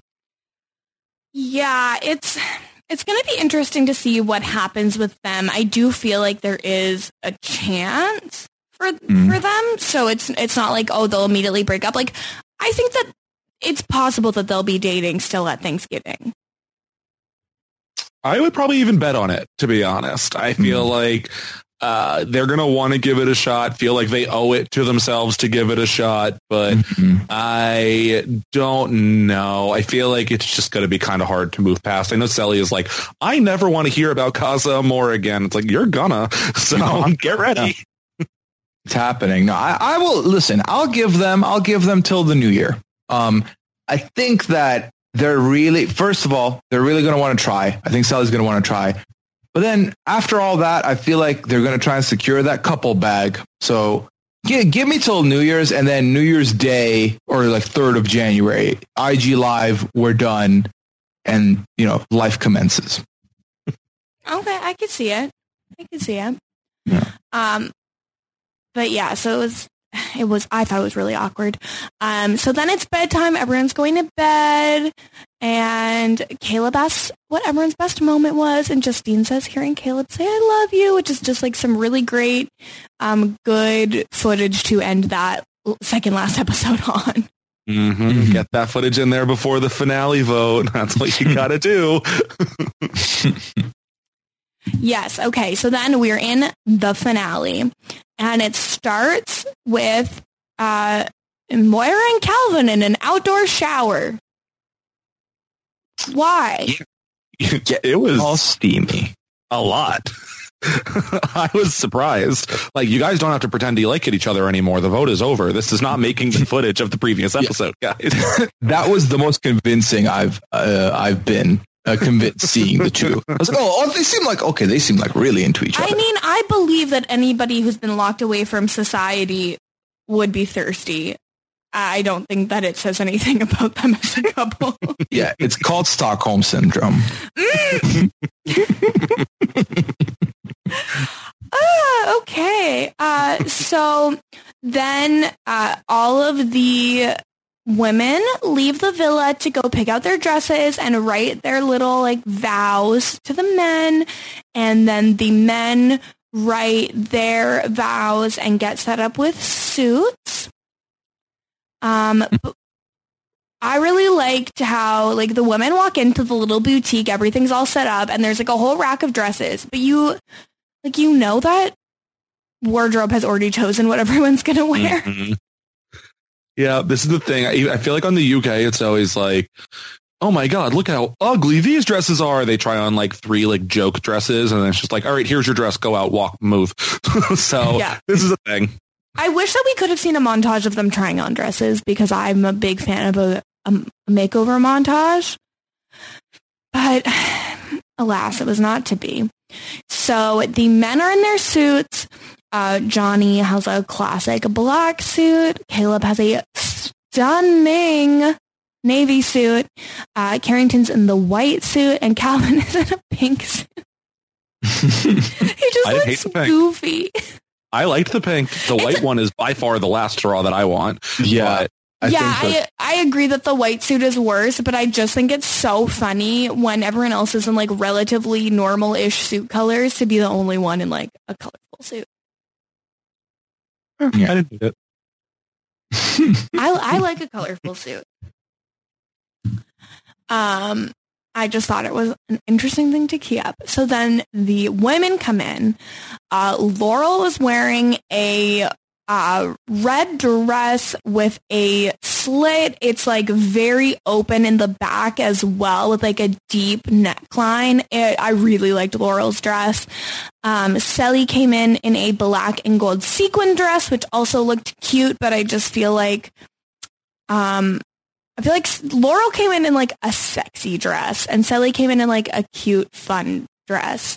Yeah, it's it's going to be interesting to see what happens with them. I do feel like there is a chance for mm. for them. So it's it's not like, oh, they'll immediately break up. Like, I think that it's possible that they'll be dating still at Thanksgiving. I would probably even bet on it, to be honest. I feel mm. like uh, they're going to want to give it a shot, feel like they owe it to themselves to give it a shot. But mm-hmm. I don't know. I feel like it's just going to be kind of hard to move past. I know Sally is like, I never want to hear about Casa Amor again. It's like, you're gonna. So no, get ready. No. It's happening. No, I, I will listen. I'll give them. I'll give them till the new year. Um, I think that they're really, first of all, they're really going to want to try. I think Sally's going to want to try. But then after all that, I feel like they're going to try and secure that couple bag. So give, give me till New Year's, and then New Year's Day or like third of January, I G Live, we're done. And, you know, life commences. Okay, I could see it. I could see it. Yeah. Um, but yeah, so it was, it was, I thought it was really awkward. Um, so then it's bedtime. Everyone's going to bed. And Caleb asks what everyone's best moment was. And Justine says, hearing Caleb say, I love you, which is just like some really great, um, good footage to end that second last episode on. Mm-hmm. Mm-hmm. Get that footage in there before the finale vote. That's what you gotta do. Yes. Okay. So then we're in the finale, and it starts with uh, Moira and Calvin in an outdoor shower. Why? Yeah, it was All steamy. a lot. I was surprised. Like, you guys don't have to pretend you like each other anymore. The vote is over. This is not making the footage of the previous episode, guys. That was the most convincing I've uh, I've been uh, convinced seeing the two. I was like, oh, oh, they seem like okay. They seem like really into each other. I mean, I believe that anybody who's been locked away from society would be thirsty. I don't think that it says anything about them as a couple. Yeah, it's called Stockholm Syndrome. Mm. Ah, okay. Uh, so then uh, all of the women leave the villa to go pick out their dresses and write their little like vows to the men. And then the men write their vows and get set up with suits. Um, I really liked how like the women walk into the little boutique, everything's all set up, and there's like a whole rack of dresses. But you, like, you know that wardrobe has already chosen what everyone's gonna wear. Mm-hmm. Yeah, this is the thing. I, I feel like on the U K, it's always like, oh my God, look how ugly these dresses are. They try on like three like joke dresses, and then it's just like, all right, here's your dress. Go out, walk, move. So Yeah. This is a thing. I wish that we could have seen a montage of them trying on dresses because I'm a big fan of a, a makeover montage. But alas, it was not to be. So the men are in their suits. Uh, Johnny has a classic black suit. Caleb has a stunning navy suit. Uh, Carrington's in the white suit, and Calvin is in a pink suit. He just I looks hate the pink. goofy. I liked the pink. The white one is by far the last straw that I want. Yeah. But I yeah, think that, I, I agree that the white suit is worse, but I just think it's so funny when everyone else is in like relatively normal-ish suit colors to be the only one in like a colorful suit. Yeah. I didn't need it. I, I like a colorful suit. Um, I just thought it was an interesting thing to key up. So then the women come in. Uh, Laurel was wearing a uh, red dress with a slit. It's like very open in the back as well with like a deep neckline. It, I really liked Laurel's dress. Um, Sally came in in a black and gold sequin dress, which also looked cute, but I just feel like um, I feel like Laurel came in in like a sexy dress and Sally came in in like a cute, fun dress.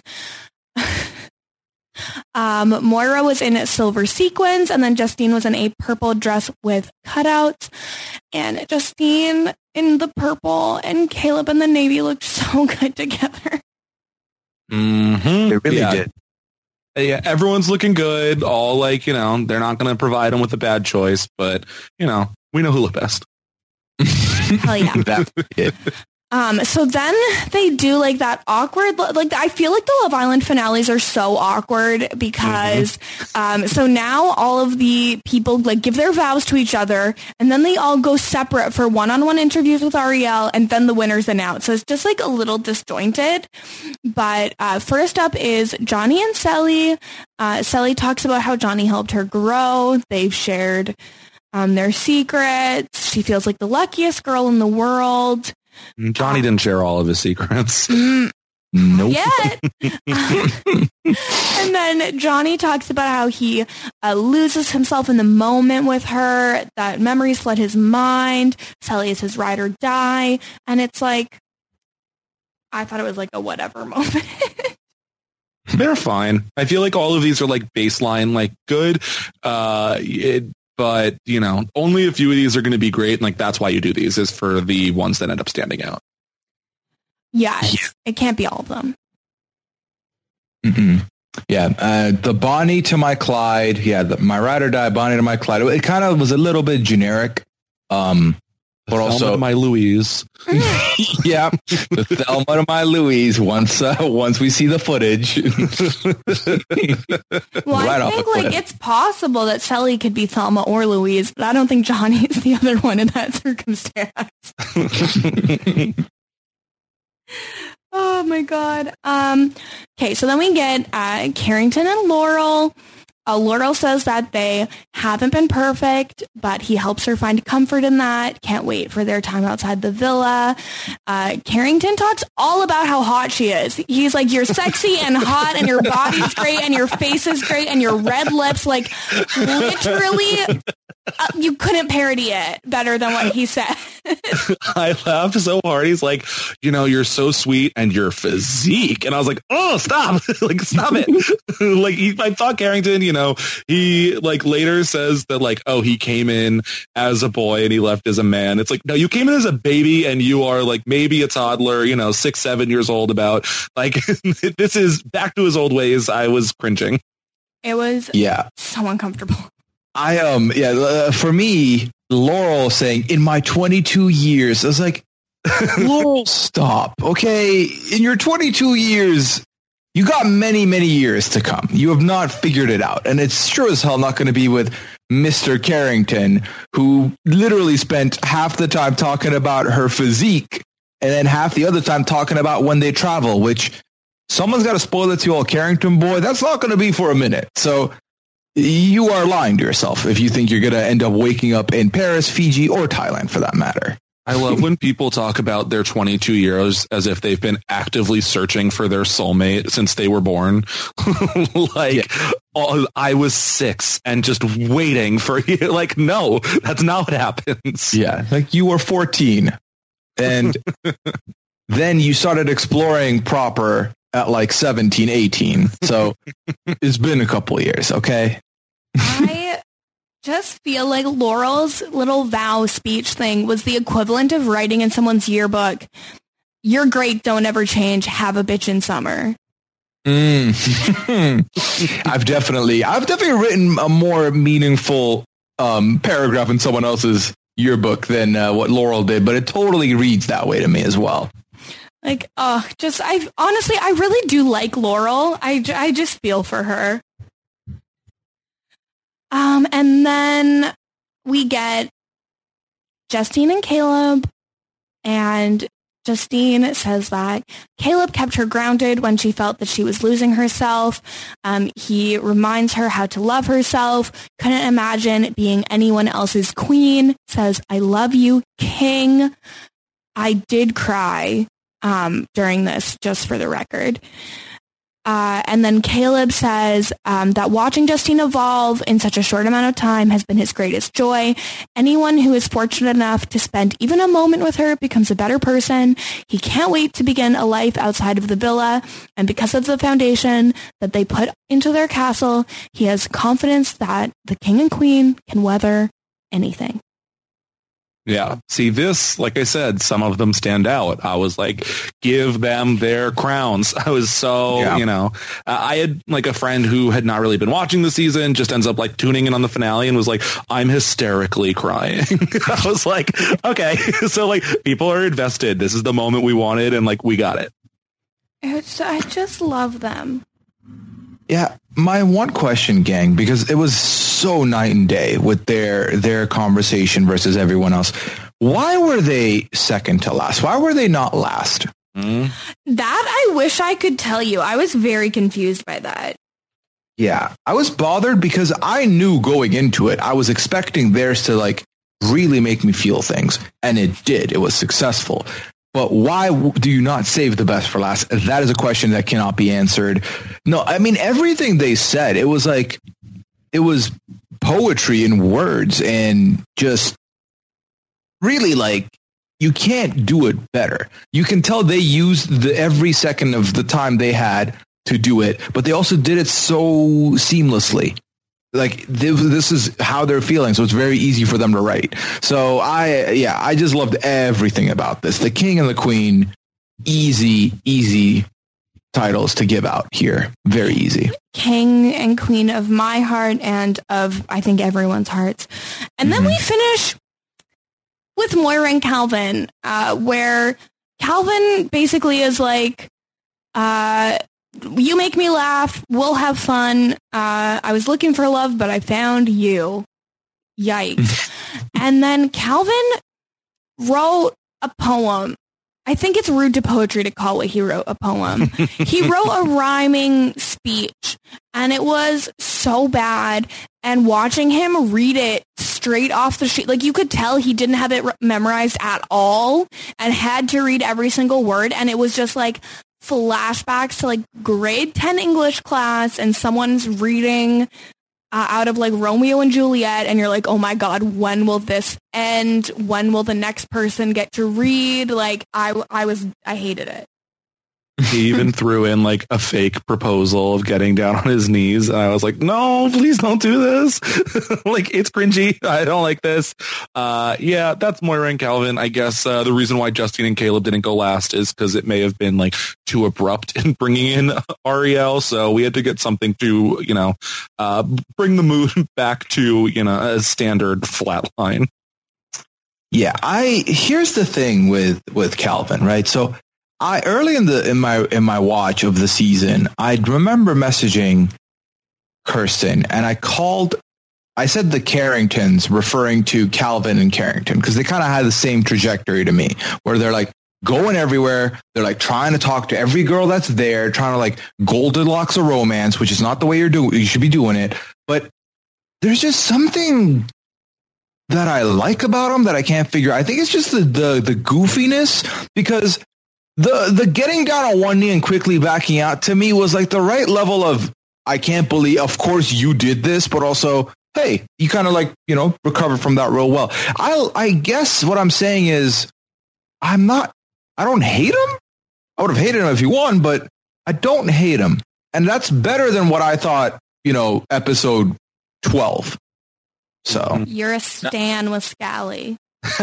um, Moira was in silver sequins, and then Justine was in a purple dress with cutouts. And Justine in the purple and Caleb in the navy looked so good together. Mm-hmm. they really yeah. did. Yeah, everyone's looking good. All like, you know, they're not going to provide them with a bad choice, but, you know, we know who look best. Hell yeah. That, yeah. Um, so then they do like that awkward, like I feel like the Love Island finales are so awkward because, mm-hmm. um, so now all of the people like give their vows to each other and then they all go separate for one-on-one interviews with Ariel and then the winners announced. So it's just like a little disjointed. But, uh, first up is Johnny and Sally. Uh, Sally talks about how Johnny helped her grow. They've shared, um, their secrets. She feels like the luckiest girl in the world. Johnny didn't share all of his secrets. Mm, Nope. yet. And then Johnny talks about how he uh, loses himself in the moment with her, that memories flood his mind. Sally is his ride or die. And it's like, I thought it was like a whatever moment. They're fine. I feel like all of these are like baseline, like good. Uh, it, But, you know, only a few of these are going to be great. And like, that's why you do these, is for the ones that end up standing out. Yeah, it's, it can't be all of them. Mm-mm. Yeah, uh, the Bonnie to my Clyde. Yeah, the, my ride or die, Bonnie to my Clyde. It kind of was a little bit generic, um, but Thelma also to my Louise. Yeah, the Thelma to my Louise. Once, uh, once we see the footage. Well, Right I off think the like cliff. it's possible that Sally could be Thelma or Louise, but I don't think Johnny is the other one in that circumstance. Oh my God. Um, okay, so then we get uh, Carrington and Laurel. Uh, Laurel says that they haven't been perfect, but he helps her find comfort in that. Can't wait for their time outside the villa. Uh, Carrington talks all about how hot she is. He's like, you're sexy and hot and your body's great and your face is great and your red lips, like literally, uh, you couldn't parody it better than what he said. I laughed so hard. He's like, you know, you're so sweet and your physique. And I was like, oh, stop. Like, stop it. Like, he, I thought Carrington, you know, he like later says that like, oh, he came in as a boy and he left as a man. It's like, no, you came in as a baby and you are like maybe a toddler, you know, six, seven years old about like, this is back to his old ways. I was cringing. It was Yeah. so uncomfortable. I um yeah uh, for me, Laurel saying in my twenty-two years, I was like, Laurel, stop. Okay, in your twenty-two years, you got many many years to come. You have not figured it out, and it's sure as hell not going to be with Mister Carrington, who literally spent half the time talking about her physique, and then half the other time talking about when they travel. Which someone's got to spoil it to you, old Carrington boy. That's not going to be for a minute. So. You are lying to yourself if you think you're going to end up waking up in Paris, Fiji, or Thailand for that matter. I love when people talk about their twenty-two years as if they've been actively searching for their soulmate since they were born. Like, yeah. oh, I was six and just waiting for you. Like, no, that's not what happens. Yeah, like you were fourteen and then you started exploring proper at like seventeen, eighteen. So it's been a couple of years, okay? I just feel like Laurel's little vow speech thing was the equivalent of writing in someone's yearbook, you're great, don't ever change, have a bitch in summer. Mm. I've definitely, I've definitely written a more meaningful um, paragraph in someone else's yearbook than uh, what Laurel did, but it totally reads that way to me as well. Like, oh, just, I honestly, I really do like Laurel. I, I just feel for her. Um, and then we get Justine and Caleb, and Justine says that Caleb kept her grounded when she felt that she was losing herself. Um, he reminds her how to love herself. Couldn't imagine being anyone else's queen. Says, I love you, king. I did cry um, during this, just for the record. Uh, and then Caleb says um, that watching Justine evolve in such a short amount of time has been his greatest joy. Anyone who is fortunate enough to spend even a moment with her becomes a better person. He can't wait to begin a life outside of the villa. And because of the foundation that they put into their castle, he has confidence that the king and queen can weather anything. Yeah. See, this, like I said, some of them stand out. I was like, give them their crowns. I was so, yeah. you know, uh, I had like a friend who had not really been watching the season, just ends up like tuning in on the finale and was like, I'm hysterically crying. I was like, okay. So like people are invested. This is the moment we wanted and like we got it. It's, I just love them. Yeah, my one question, gang, because it was so night and day with their their conversation versus everyone else. Why were they second to last? Why were they not last? Mm. That I wish I could tell you. I was very confused by that. Yeah, I was bothered because I knew going into it, I was expecting theirs to like really make me feel things, and it did. It was successful. But why do you not save the best for last? That is a question that cannot be answered. No, I mean, everything they said, it was like, it was poetry in words and just really like, you can't do it better. You can tell they used the every second of the time they had to do it, but they also did it so seamlessly. Like this is how they're feeling, so it's very easy for them to write. So I, yeah, I just loved everything about this. The king and the queen, easy, easy titles to give out here. Very easy. King and queen of my heart and of, I think, everyone's hearts. And then mm-hmm. we finish with Moira and Calvin, uh, where Calvin basically is like, uh, you make me laugh, we'll have fun. Uh, I was looking for love, but I found you. Yikes. And then Calvin wrote a poem. I think it's rude to poetry to call what he wrote a poem. He wrote a rhyming speech, and it was so bad. And watching him read it straight off the sheet, like you could tell he didn't have it re- memorized at all and had to read every single word. And it was just like flashbacks to like grade ten English class, and someone's reading Uh, out of like Romeo and Juliet, and you're like, oh my God, when will this end? When will the next person get to read? Like, I, I was, I hated it. He even threw in like a fake proposal of getting down on his knees. And I was like, no, please don't do this. Like, it's cringy. I don't like this. Uh, yeah, that's Moira and Calvin. I guess uh, the reason why Justine and Caleb didn't go last is because it may have been like too abrupt in bringing in Ariel. So we had to get something to, you know, uh, bring the mood back to, you know, a standard flat line. Yeah, I here's the thing with with Calvin, right? So I early in the in my in my watch of the season, I remember messaging Kirsten, and I called. I said the Carringtons, referring to Calvin and Carrington, because they kind of had the same trajectory to me, where they're like going everywhere. They're like trying to talk to every girl that's there, trying to like Goldilocks a romance, which is not the way you're doing. You should be doing it, but there's just something that I like about them that I can't figure. I think it's just the the the goofiness, because The the getting down on one knee and quickly backing out to me was like the right level of, I can't believe, of course you did this, but also, hey, you kind of like, you know, recovered from that real well. I I guess what I'm saying is, I'm not, I don't hate him. I would have hated him if he won, but I don't hate him. And that's better than what I thought, you know, episode twelve. So. You're a stan with Scally.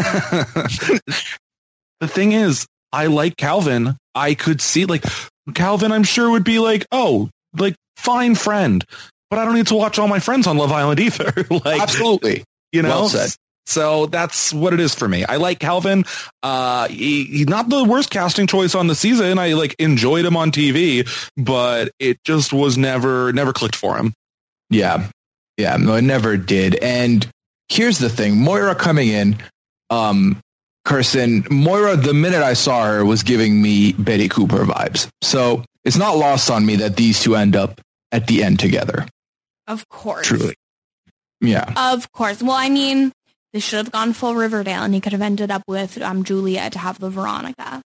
The thing is, I like Calvin. I could see like Calvin, I'm sure would be like, oh, like fine friend, but I don't need to watch all my friends on Love Island either. Like, absolutely. You know, well said. So that's what it is for me. I like Calvin. Uh, he, he's not the worst casting choice on the season. I like enjoyed him on T V, but it just was never, never clicked for him. Yeah. Yeah. No, it never did. And here's the thing, Moira coming in, um, Kirsten, Moira, the minute I saw her, was giving me Betty Cooper vibes. So it's not lost on me that these two end up at the end together. Of course. Truly. Yeah. Of course. Well, I mean, they should have gone full Riverdale, and he could have ended up with um, Juliet to have the Veronica.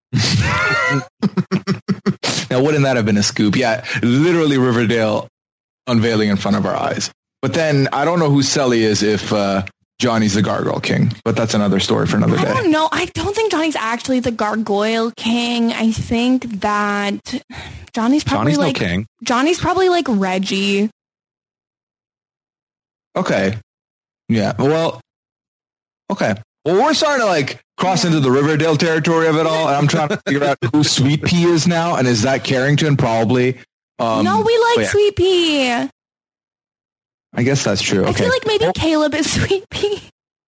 Now, wouldn't that have been a scoop? Yeah, literally Riverdale unveiling in front of our eyes. But then I don't know who Selly is if... Uh, Johnny's the Gargoyle King, but that's another story for another day. I don't know. I don't think Johnny's actually the Gargoyle King. I think that Johnny's probably Johnny's like no king. Johnny's probably like Reggie. Okay. Yeah. Well. Okay. Well, we're starting to like cross into the Riverdale territory of it all, and I'm trying to figure out who Sweet Pea is now, and is that Carrington? Probably. Um, no, we like yeah. Sweet Pea. I guess that's true. Okay. I feel like maybe oh. Caleb is Sweet Pea.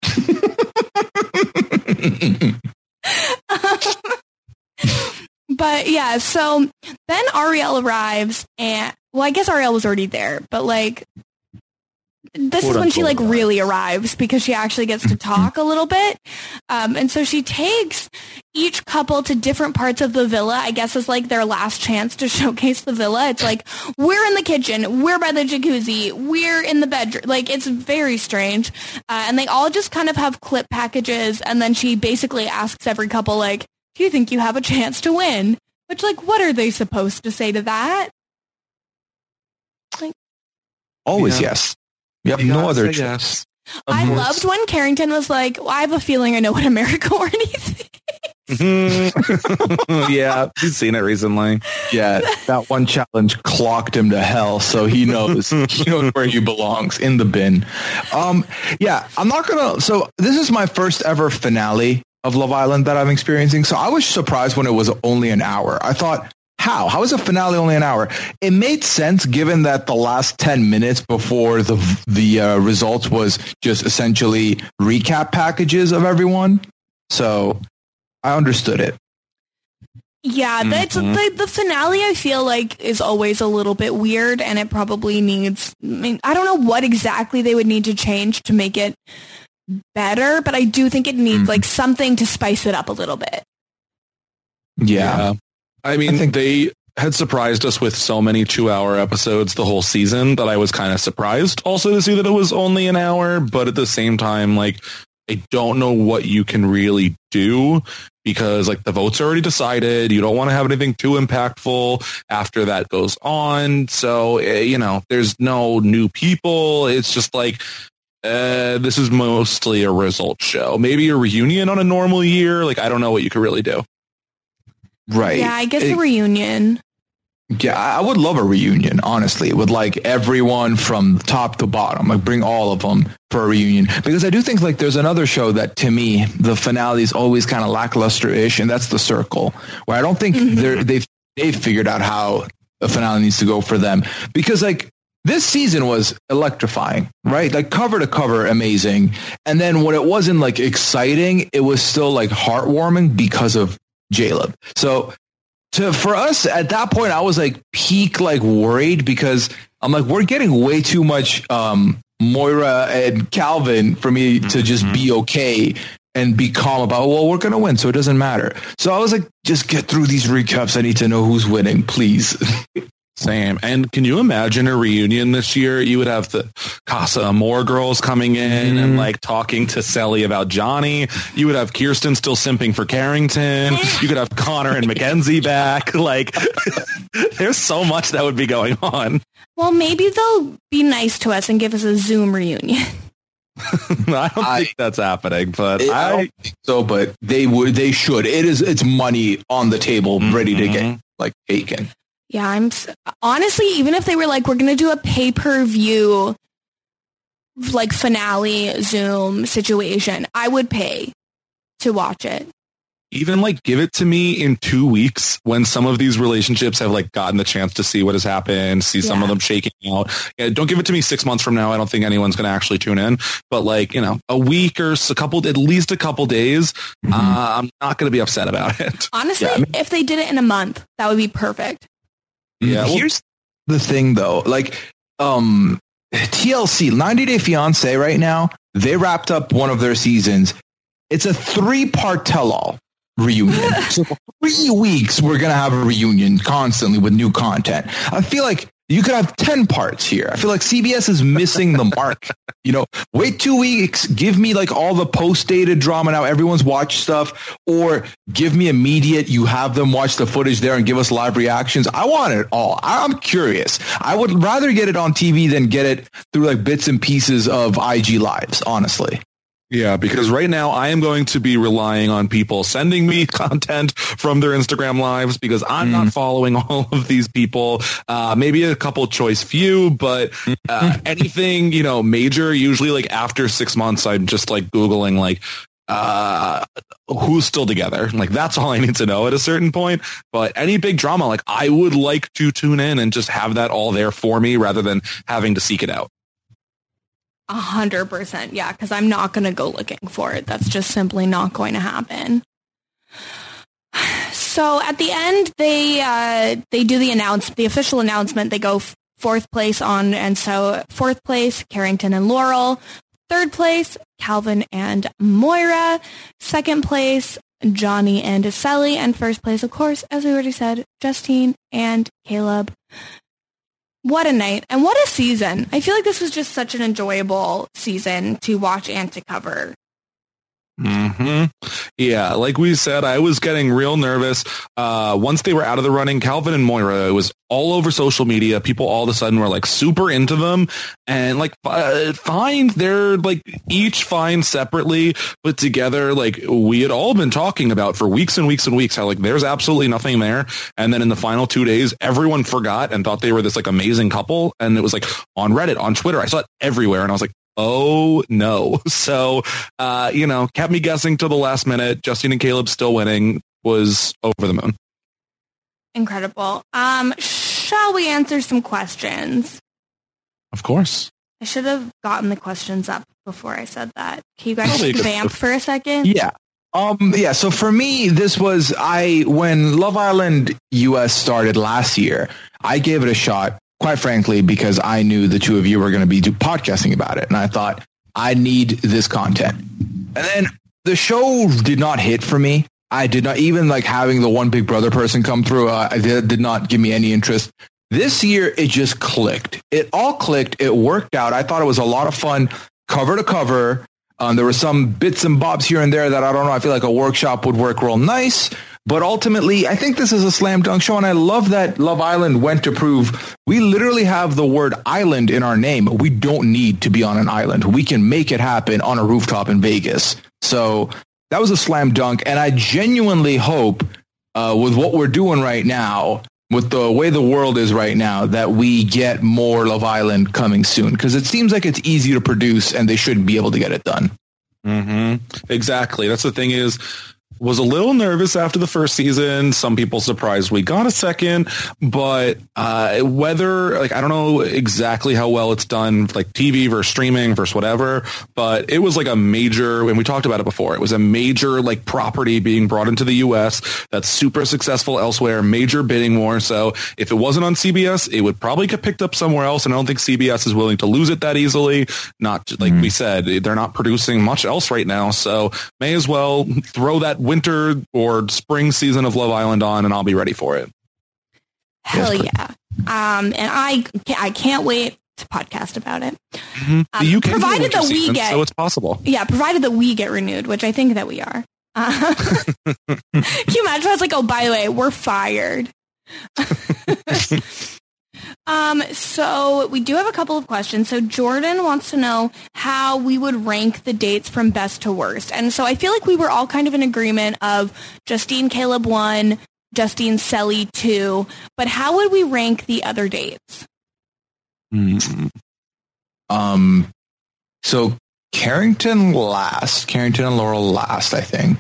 um, but yeah, so then Ariel arrives, and well, I guess Ariel was already there, but like this is when she like really arrives, because she actually gets to talk a little bit. Um, and so she takes each couple to different parts of the villa, I guess is like their last chance to showcase the villa. It's like, we're in the kitchen, we're by the jacuzzi, we're in the bedroom. Like, it's very strange. Uh, and they all just kind of have clip packages. And then she basically asks every couple, like, do you think you have a chance to win? Which, like, what are they supposed to say to that? Like, always yeah. yes. You have no other choice. I course. loved when Carrington was like, well, I have a feeling I know what America already thinks. Yeah, he's seen it recently. Yeah, that one challenge clocked him to hell, so he knows he knows where he belongs, in the bin. Um, yeah, I'm not gonna. So this is my first ever finale of Love Island that I'm experiencing. So I was surprised when it was only an hour. I thought how? How is a finale only an hour? It made sense given that the last ten minutes before the the uh, results was just essentially recap packages of everyone. So I understood it. Yeah, that's mm-hmm. the, the finale, I feel like, is always a little bit weird, and it probably needs, I mean, I don't know what exactly they would need to change to make it better, but I do think it needs mm-hmm. like something to spice it up a little bit. Yeah. yeah. I mean, I think they had surprised us with so many two-hour episodes the whole season that I was kind of surprised also to see that it was only an hour, but at the same time, like, I don't know what you can really do because like the votes are already decided. You don't want to have anything too impactful after that goes on. So, you know, there's no new people. It's just like, uh, this is mostly a result show. Maybe a reunion on a normal year. Like, I don't know what you could really do. Right. Yeah, I guess it, a reunion. Yeah, I would love a reunion, honestly, with like everyone from top to bottom, like bring all of them for a reunion. Because I do think like there's another show that to me, the finale is always kind of lackluster-ish, and that's The Circle, where I don't think mm-hmm. they're, they've, they've figured out how a finale needs to go for them. Because like this season was electrifying, right? Like cover to cover, amazing. And then when it wasn't like exciting, it was still like heartwarming because of J-Lib. So To for us at that point, I was like peak like worried because I'm like, we're getting way too much um, Moira and Calvin for me mm-hmm. to just be okay and be calm about, well, we're going to win, so it doesn't matter. So I was like, just get through these recaps. I need to know who's winning, please. Same. And can you imagine a reunion this year? You would have the Casa Amor girls coming in mm. and like talking to Selly about Johnny. You would have Kirsten still simping for Carrington. You could have Connor and Mackenzie back. Like there's so much that would be going on. Well, maybe they'll be nice to us and give us a Zoom reunion. I don't I, think that's happening, but it, I, I don't think so, but they would, they should. It is, it's money on the table mm-hmm. ready to get like taken. Yeah, I'm honestly, even if they were like, we're going to do a pay-per-view like finale Zoom situation, I would pay to watch it. Even like give it to me in two weeks when some of these relationships have like gotten the chance to see what has happened, see yeah. some of them shaking out. Yeah, don't give it to me six months from now. I don't think anyone's going to actually tune in, but like, you know, a week or a couple, at least a couple days, mm-hmm. uh, I'm not going to be upset about it. Honestly, yeah, I mean, if they did it in a month, that would be perfect. Yeah. Well, here's the thing though, like, um, T L C, ninety Day Fiancé right now, they wrapped up one of their seasons. It's a three part tell-all reunion. So for three weeks, we're going to have a reunion constantly with new content. I feel like you could have ten parts here. I feel like C B S is missing the mark. You know, wait two weeks, give me like all the post-dated drama now everyone's watched stuff, or give me immediate, you have them watch the footage there and give us live reactions. I want it all. I'm curious. I would rather get it on T V than get it through like bits and pieces of I G Lives, honestly. Yeah, because right now I am going to be relying on people sending me content from their Instagram lives because I'm mm. not following all of these people. Uh, maybe a couple choice few, but uh, anything, you know, major, usually like after six months, I'm just like Googling like, uh, who's still together? Like, that's all I need to know at a certain point. But any big drama, like I would like to tune in and just have that all there for me rather than having to seek it out. A hundred percent. Yeah. Cause I'm not going to go looking for it. That's just simply not going to happen. So at the end, they, uh, they do the announce the official announcement. They go f- fourth place on. And so fourth place, Carrington and Laurel. Third place, Calvin and Moira. Second place, Johnny and Selly. And first place, of course, as we already said, Justine and Caleb. What a night and what a season. I feel like this was just such an enjoyable season to watch and to cover. Mm-hmm. Yeah, like we said, I was getting real nervous. Uh, once they were out of the running, Calvin and Moira, it was all over social media. People all of a sudden were like super into them and like uh, fine. They're like each fine separately, but together, like we had all been talking about for weeks and weeks and weeks, how like there's absolutely nothing there. And then in the final two days, everyone forgot and thought they were this like amazing couple. And it was like on Reddit, on Twitter, I saw it everywhere. And I was like, oh no. So, uh, you know, kept me guessing till the last minute. Justine and Caleb still winning was over the moon. Incredible. Um, shall we answer some questions? Of course. I should have gotten the questions up before I said that. Can you guys Probably just good. vamp for a second? Yeah. Um, yeah. So for me, this was, I, when Love Island U S started last year, I gave it a shot, quite frankly, because I knew the two of you were going to be do podcasting about it. And I thought, I need this content. And then the show did not hit for me. I did not, even like having the one Big Brother person come through, uh, it did, did not give me any interest. This year, it just clicked. It all clicked. It worked out. I thought it was a lot of fun, cover to cover. Um, there were some bits and bobs here and there that I don't know. I feel like a workshop would work real nice. But ultimately, I think this is a slam dunk show. And I love that Love Island went to prove we literally have the word island in our name. We don't need to be on an island. We can make it happen on a rooftop in Vegas. So that was a slam dunk. And I genuinely hope uh, with what we're doing right now, with the way the world is right now, that we get more Love Island coming soon, because it seems like it's easy to produce and they should be able to get it done. Mm-hmm. Exactly. That's the thing is, was a little nervous after the first season. Some people surprised we got a second, but uh, whether, like, I don't know exactly how well it's done, like T V versus streaming versus whatever, but it was like a major, and we talked about it before, it was a major like property being brought into the U S that's super successful elsewhere, major bidding war. So if it wasn't on C B S, it would probably get picked up somewhere else. And I don't think C B S is willing to lose it that easily. Not like mm-hmm. we said, they're not producing much else right now. So may as well throw that winter or spring season of Love Island on, and I'll be ready for it. Hell yeah. Um, and I can't, I can't wait to podcast about it. Mm-hmm. Um, you can provided that we season, get, so it's possible. Yeah, provided that we get renewed, which I think that we are. Uh, can you imagine? I was like, oh, by the way, we're fired. Um, so we do have a couple of questions. So Jordan wants to know how we would rank the dates from best to worst. And so I feel like we were all kind of in agreement of Justine Caleb one, Justine Selly two, but how would we rank the other dates? Mm. Um, so Carrington last, Carrington and Laurel last, I think.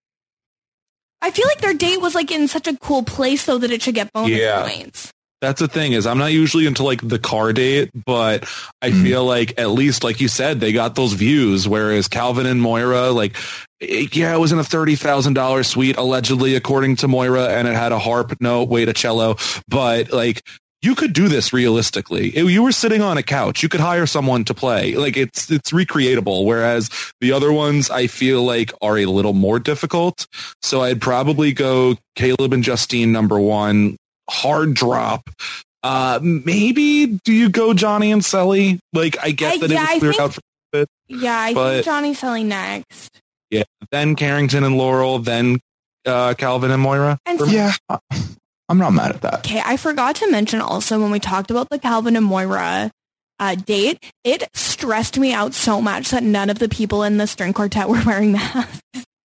I feel like their date was like in such a cool place though that it should get bonus yeah. points. That's the thing is I'm not usually into like the car date, but I mm. feel like at least like you said, they got those views. Whereas Calvin and Moira, like, it, yeah, it was in a thirty thousand dollars suite, allegedly, according to Moira, and it had a harp. No, wait, a cello. But like, you could do this realistically. If you were sitting on a couch, you could hire someone to play. Like it's, it's recreatable. Whereas the other ones I feel like are a little more difficult. So I'd probably go Caleb and Justine number one. Hard drop. Uh, maybe do you go Johnny and Selly? Like, I get I, that yeah, it was cleared think, out for a bit. Yeah, I but, think Johnny Selly next. Yeah, then Carrington and Laurel, then uh, Calvin and Moira. And yeah, I'm not mad at that. Okay, I forgot to mention also when we talked about the Calvin and Moira uh, date, it stressed me out so much that none of the people in the string quartet were wearing masks.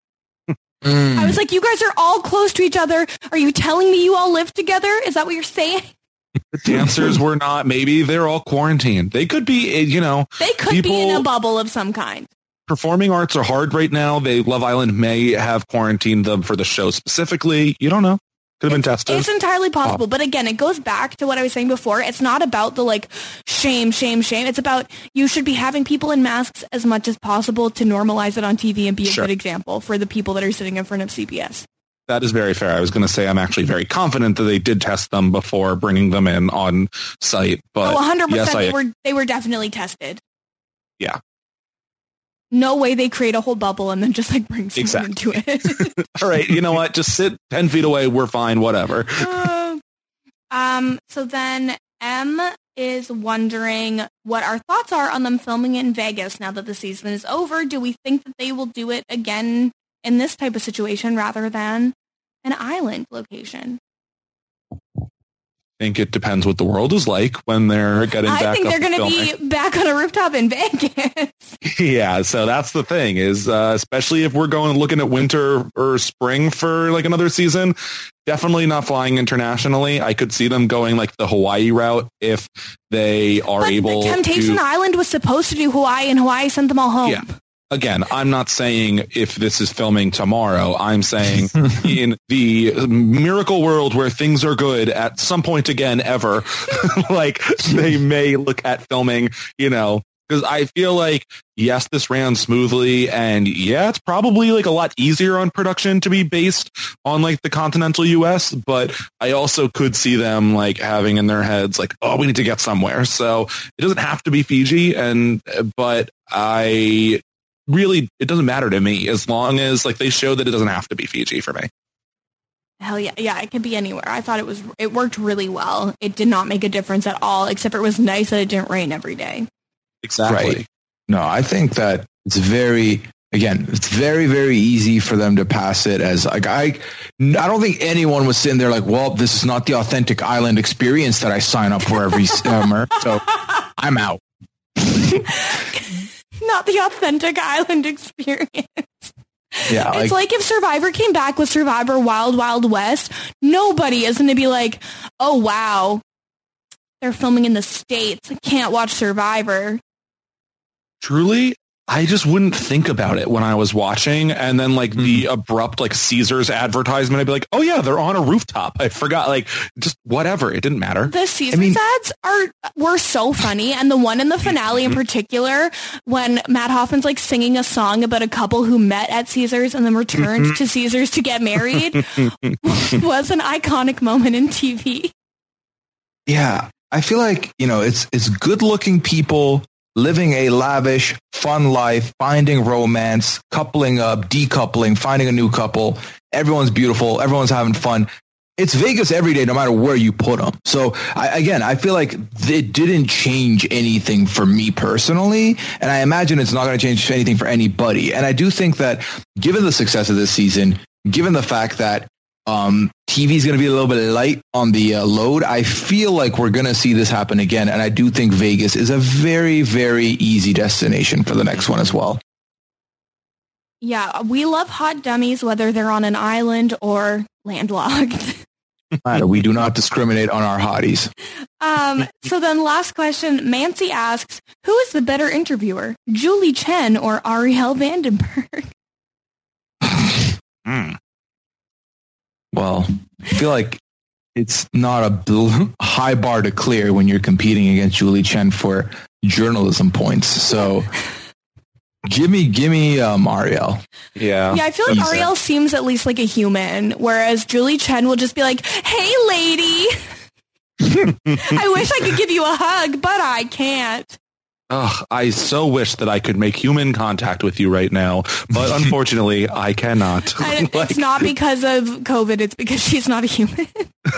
Mm. I was like, you guys are all close to each other. Are you telling me you all live together? Is that what you're saying? The dancers were not. Maybe they're all quarantined. They could be, you know. They could people, be in a bubble of some kind. Performing arts are hard right now. They Love Island may have quarantined them for the show specifically. You don't know. Could have been tested. It's entirely possible. Oh. But again, it goes back to what I was saying before. It's not about the like shame, shame, shame. It's about you should be having people in masks as much as possible to normalize it on T V and be a sure. good example for the people that are sitting in front of C B S. That is very fair. I was going to say I'm actually very confident that they did test them before bringing them in on site. But oh, one hundred percent yes, they I, were they were definitely tested. Yeah. No way they create a whole bubble and then just like bring someone exactly. into it. All right, you know what? Just sit ten feet away. We're fine. Whatever. uh, um. So then M is wondering what our thoughts are on them filming in Vegas now that the season is over. Do we think that they will do it again in this type of situation rather than an island location? I think it depends what the world is like when they're getting I back. I think they're going to be back on a rooftop in Vegas. Yeah, so that's the thing is, uh, especially if we're going looking at winter or spring for like another season, definitely not flying internationally. I could see them going like the Hawaii route if they are but able. The Temptation to, Island was supposed to do Hawaii, and Hawaii sent them all home. Yeah. again, I'm not saying if this is filming tomorrow. I'm saying in the miracle world where things are good at some point again ever, like they may look at filming, you know, because I feel like, yes, this ran smoothly, and yeah, it's probably like a lot easier on production to be based on like the continental U S, but I also could see them like having in their heads like, oh, we need to get somewhere. So it doesn't have to be Fiji, and but I really, it doesn't matter to me as long as like they show that it doesn't have to be Fiji for me. Hell yeah. Yeah, it could be anywhere. I thought it was, it worked really well. It did not make a difference at all, except it was nice that it didn't rain every day. Exactly. Right. No, I think that it's very, again, it's very, very easy for them to pass it as like, I, I don't think anyone was sitting there like, well, this is not the authentic island experience that I sign up for every summer. So I'm out. Not the authentic island experience. Yeah, it's like, like if Survivor came back with Survivor Wild Wild West, nobody is going to be like, oh, wow, they're filming in the States. I can't watch Survivor. Truly, I just wouldn't think about it when I was watching. And then like mm. the abrupt like Caesars advertisement, I'd be like, oh yeah, they're on a rooftop. I forgot, like just whatever. It didn't matter. The Caesars I mean, ads are were so funny. And the one in the finale in particular, when Matt Hoffman's like singing a song about a couple who met at Caesars and then returned to Caesars to get married was an iconic moment in T V. Yeah, I feel like, you know, it's it's good looking people living a lavish, fun life, finding romance, coupling up, decoupling, finding a new couple. Everyone's beautiful. Everyone's having fun. It's Vegas every day, no matter where you put them. So I, again, I feel like it didn't change anything for me personally. And I imagine it's not going to change anything for anybody. And I do think that given the success of this season, given the fact that Um, T V is going to be a little bit light on the uh, load, I feel like we're going to see this happen again. And I do think Vegas is a very, very easy destination for the next one as well. Yeah, we love hot dummies, whether they're on an island or landlocked. We do not discriminate on our hotties. Um, so then last question, Mancy asks, who is the better interviewer, Julie Chen or Ariel Vandenberg? mm. Well, I feel like it's not a bl- high bar to clear when you're competing against Julie Chen for journalism points. So gimme, gimme um, Ariel. Yeah. Yeah, I feel like Easy. Ariel seems at least like a human, whereas Julie Chen will just be like, hey, lady. I wish I could give you a hug, but I can't. Ugh, I so wish that I could make human contact with you right now, but unfortunately, I cannot. And like, it's not because of COVID, it's because she's not a human.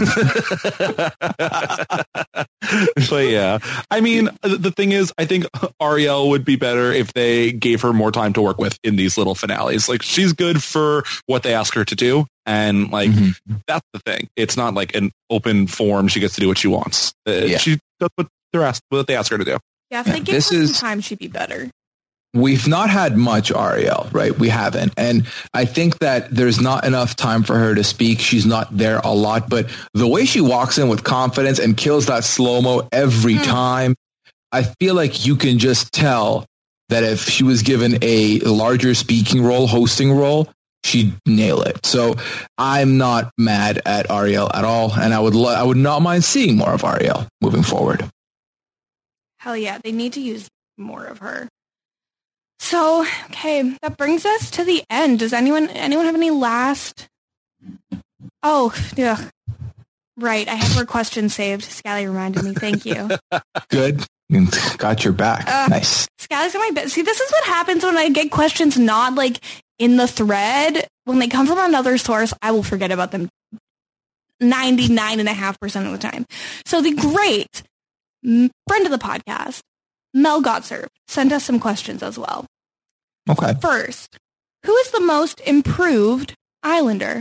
But yeah, I mean, the thing is, I think Ariel would be better if they gave her more time to work with in these little finales. Like, she's good for what they ask her to do. And like, mm-hmm. that's the thing. It's not like an open forum. She gets to do what she wants. Uh, yeah. She does what they're asked, what they ask her to do. Yeah, if they give this her is, some time, she'd be better. We've not had much Ariel, right? We haven't. And I think that there's not enough time for her to speak. She's not there a lot. But the way she walks in with confidence and kills that slow-mo every mm. time, I feel like you can just tell that if she was given a larger speaking role, hosting role, she'd nail it. So I'm not mad at Ariel at all. And I would lo- I would not mind seeing more of Ariel moving forward. Hell yeah, they need to use more of her. So, okay, that brings us to the end. Does anyone anyone have any last? Oh, yeah. Right, I have her question saved. Scally reminded me. Thank you. Good. Got your back. Uh, nice. Scally's got my back. See, this is what happens when I get questions not like in the thread. When they come from another source, I will forget about them ninety-nine point five percent of the time. So the great friend of the podcast, Mel Gotserv, sent us some questions as well. Okay. First, who is the most improved Islander?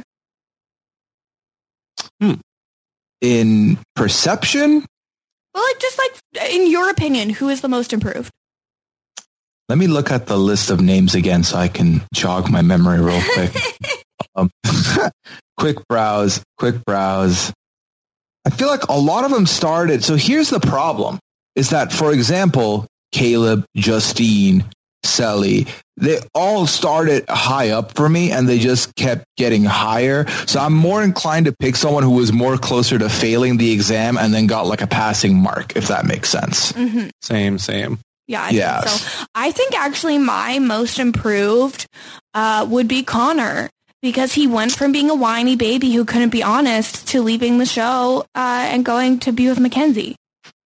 Hmm. In perception? Well, like just like in your opinion, who is the most improved? Let me look at the list of names again so I can jog my memory real quick. um, quick browse, quick browse. I feel like a lot of them started. So here's the problem is that, for example, Caleb, Justine, Selly, they all started high up for me and they just kept getting higher. So I'm more inclined to pick someone who was more closer to failing the exam and then got like a passing mark, if that makes sense. Mm-hmm. Same, same. Yeah, I yes. think so. I think actually my most improved uh, would be Connor, because he went from being a whiny baby who couldn't be honest to leaving the show uh, and going to be with Mackenzie.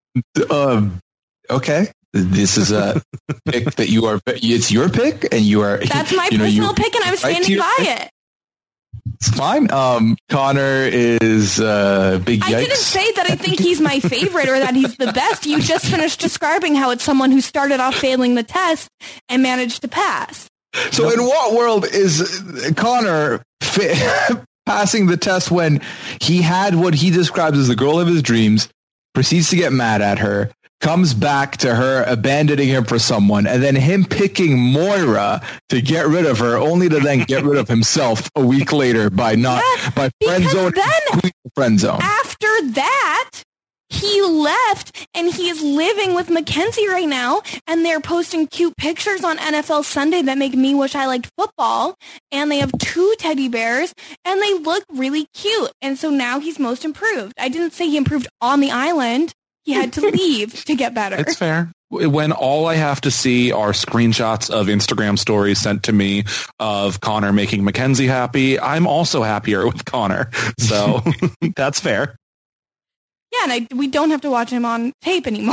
Um, okay. This is a pick that you are, it's your pick and you are. That's my you know, personal you, pick and I'm standing by pick. it. It's fine. Um, Connor is uh, big yikes. I didn't say that I think he's my favorite or that he's the best. You just finished describing how it's someone who started off failing the test and managed to pass. So in what world is Connor fa- passing the test when he had what he describes as the girl of his dreams, proceeds to get mad at her, comes back to her abandoning him for someone, and then him picking Moira to get rid of her, only to then get rid of himself a week later by not yeah, by friend zone friend zone. After that, he left and he is living with Mackenzie right now, and they're posting cute pictures on N F L Sunday that make me wish I liked football, and they have two teddy bears and they look really cute. And so now he's most improved. I didn't say he improved on the island. He had to leave to get better. It's fair. When all I have to see are screenshots of Instagram stories sent to me of Connor making Mackenzie happy, I'm also happier with Connor. So that's fair. Yeah, and I, we don't have to watch him on tape anymore.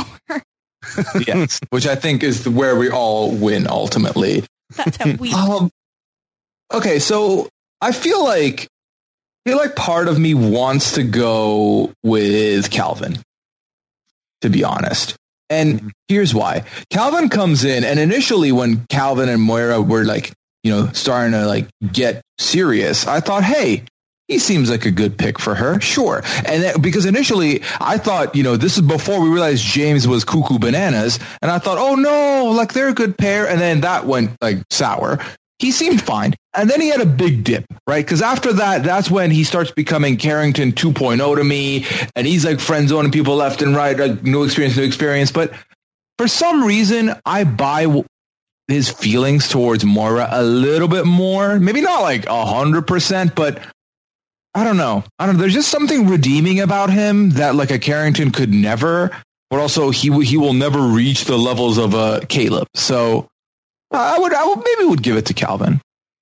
Yes, which I think is where we all win ultimately. That's how we um, okay, so I feel like I feel like part of me wants to go with Calvin, to be honest. And here's why. Calvin comes in, and initially when Calvin and Moira were like, you know, starting to like get serious, I thought, hey, he seems like a good pick for her. Sure. And that, because initially I thought, you know, this is before we realized James was cuckoo bananas. And I thought, oh no, like they're a good pair. And then that went like sour. He seemed fine. And then he had a big dip, right? Because after that, that's when he starts becoming Carrington two point oh to me. And he's like friend zoning people left and right, like no experience, no experience. But for some reason, I buy his feelings towards Moira a little bit more. Maybe not like a hundred percent, but I don't know. I don't know. There's just something redeeming about him that like a Carrington could never, but also he he will never reach the levels of a Caleb. So I would I would maybe would give it to Calvin.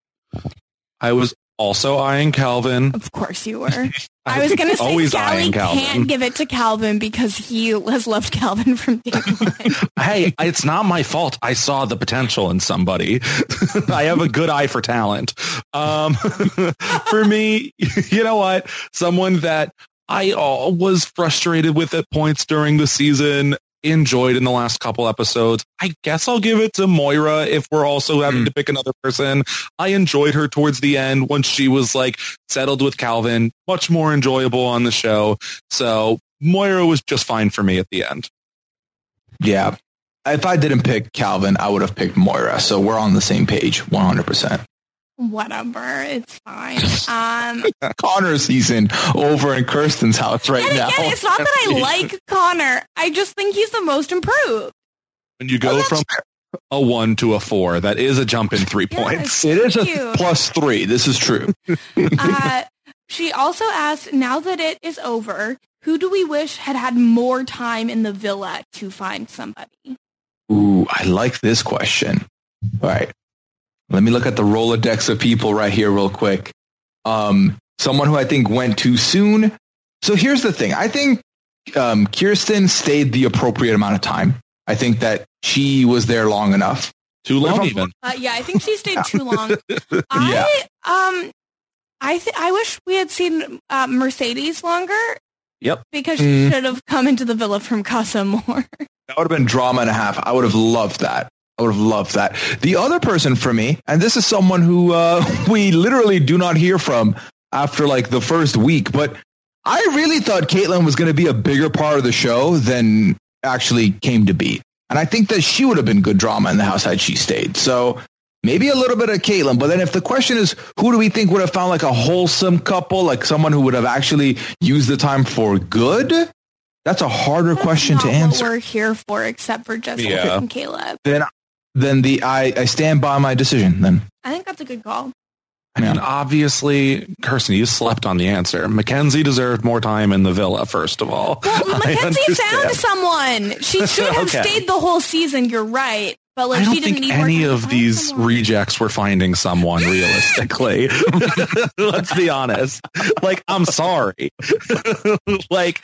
I was also eyeing Calvin. Of course you were. I was going to say Scally can't give it to Calvin because he has loved Calvin from day one. Hey, it's not my fault. I saw the potential in somebody. I have a good eye for talent. Um, for me, you know what? Someone that I uh, was frustrated with at points during the season, enjoyed in the last couple episodes. I guess I'll give it to Moira if we're also having mm. to pick another person. I enjoyed her towards the end once she was like settled with Calvin, much more enjoyable on the show. So Moira was just fine for me at the end. Yeah. If I didn't pick Calvin, I would have picked Moira. So we're on the same page, one hundred percent. Whatever, it's fine. Um, Connor season over in Kirsten's house right and now. Again, it's not that I like Connor. I just think he's the most improved. When you go oh, from fair. a one to a four, that is a jump in three yeah, points. It is a plus three. This is true. uh, she also asked, now that it is over, who do we wish had had more time in the villa to find somebody? Ooh, I like this question. All right. Let me look at the Rolodex of people right here real quick. Um, someone who I think went too soon. So here's the thing. I think um, Kirsten stayed the appropriate amount of time. I think that she was there long enough. Too long even. Uh, yeah, I think she stayed too long. I yeah. um, I th- I wish we had seen uh, Mercedes longer. Yep. Because she mm. should have come into the villa from Casa more. That would have been drama and a half. I would have loved that. I would have loved that. The other person for me, and this is someone who uh, we literally do not hear from after like the first week, but I really thought Caitlin was going to be a bigger part of the show than actually came to be. And I think that she would have been good drama in the house had she stayed. So maybe a little bit of Caitlin. But then if the question is, who do we think would have found like a wholesome couple, like someone who would have actually used the time for good? That's a harder That's question not to answer. What we're here for, except for Jessica yeah. and Caleb. Then then the I, I stand by my decision. Then I think that's a good call. I mean, obviously, Kirsten, you slept on the answer. Mackenzie deserved more time in the villa, first of all. Well, Mackenzie found someone. She should have okay. stayed the whole season. You're right. But like, I don't she didn't think need any more time of these someone. rejects were finding someone realistically. Let's be honest. Like, I'm sorry. like,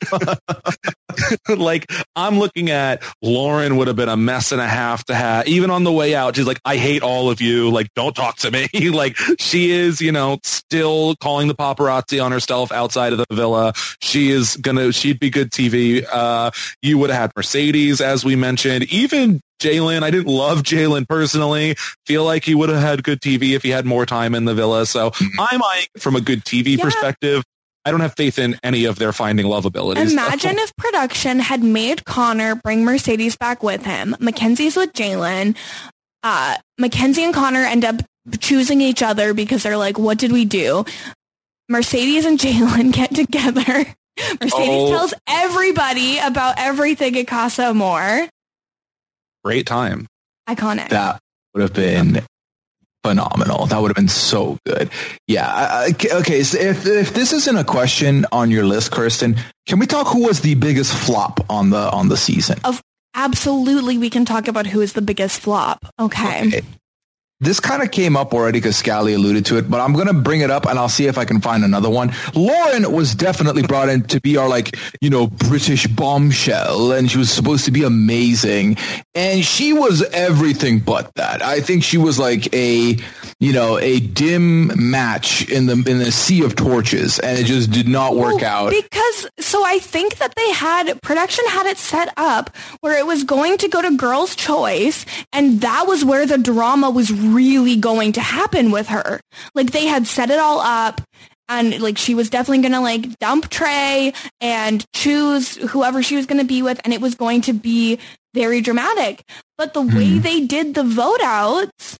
like I'm looking at Lauren would have been a mess and a half to have. Even on the way out, she's like, I hate all of you. Like, don't talk to me. Like, she is, you know, still calling the paparazzi on herself outside of the villa. She is gonna. She'd be good T V. Uh, you would have had Mercedes, as we mentioned. Even Jalen, I didn't love Jalen personally. Feel like he would have had good T V if he had more time in the villa. So I'm like, from a good T V yeah. perspective, I don't have faith in any of their finding love abilities. Imagine if production had made Connor bring Mercedes back with him. Mackenzie's with Jalen. Uh, Mackenzie and Connor end up choosing each other because they're like, what did we do? Mercedes and Jalen get together. Mercedes oh. tells everybody about everything at Casa Amor. Great time. Iconic. That would have been phenomenal. That would have been so good. Yeah. I, I, okay. So if if this isn't a question on your list, Kirsten, can we talk who was the biggest flop on the on the season? Of absolutely, we can talk about who is the biggest flop. Okay. okay. This kind of came up already because Scally alluded to it, but I'm going to bring it up and I'll see if I can find another one. Lauren was definitely brought in to be our, like, you know, British bombshell, and she was supposed to be amazing. And she was everything but that. I think she was like a, you know, a dim match in the in the sea of torches, and it just did not work well, out. Because, so I think that they had, production had it set up where it was going to go to Girls' Choice, and that was where the drama was really going to happen with her. Like, they had set it all up, and like she was definitely gonna like dump Trey and choose whoever she was gonna be with, and it was going to be very dramatic. But the mm. way they did the vote outs,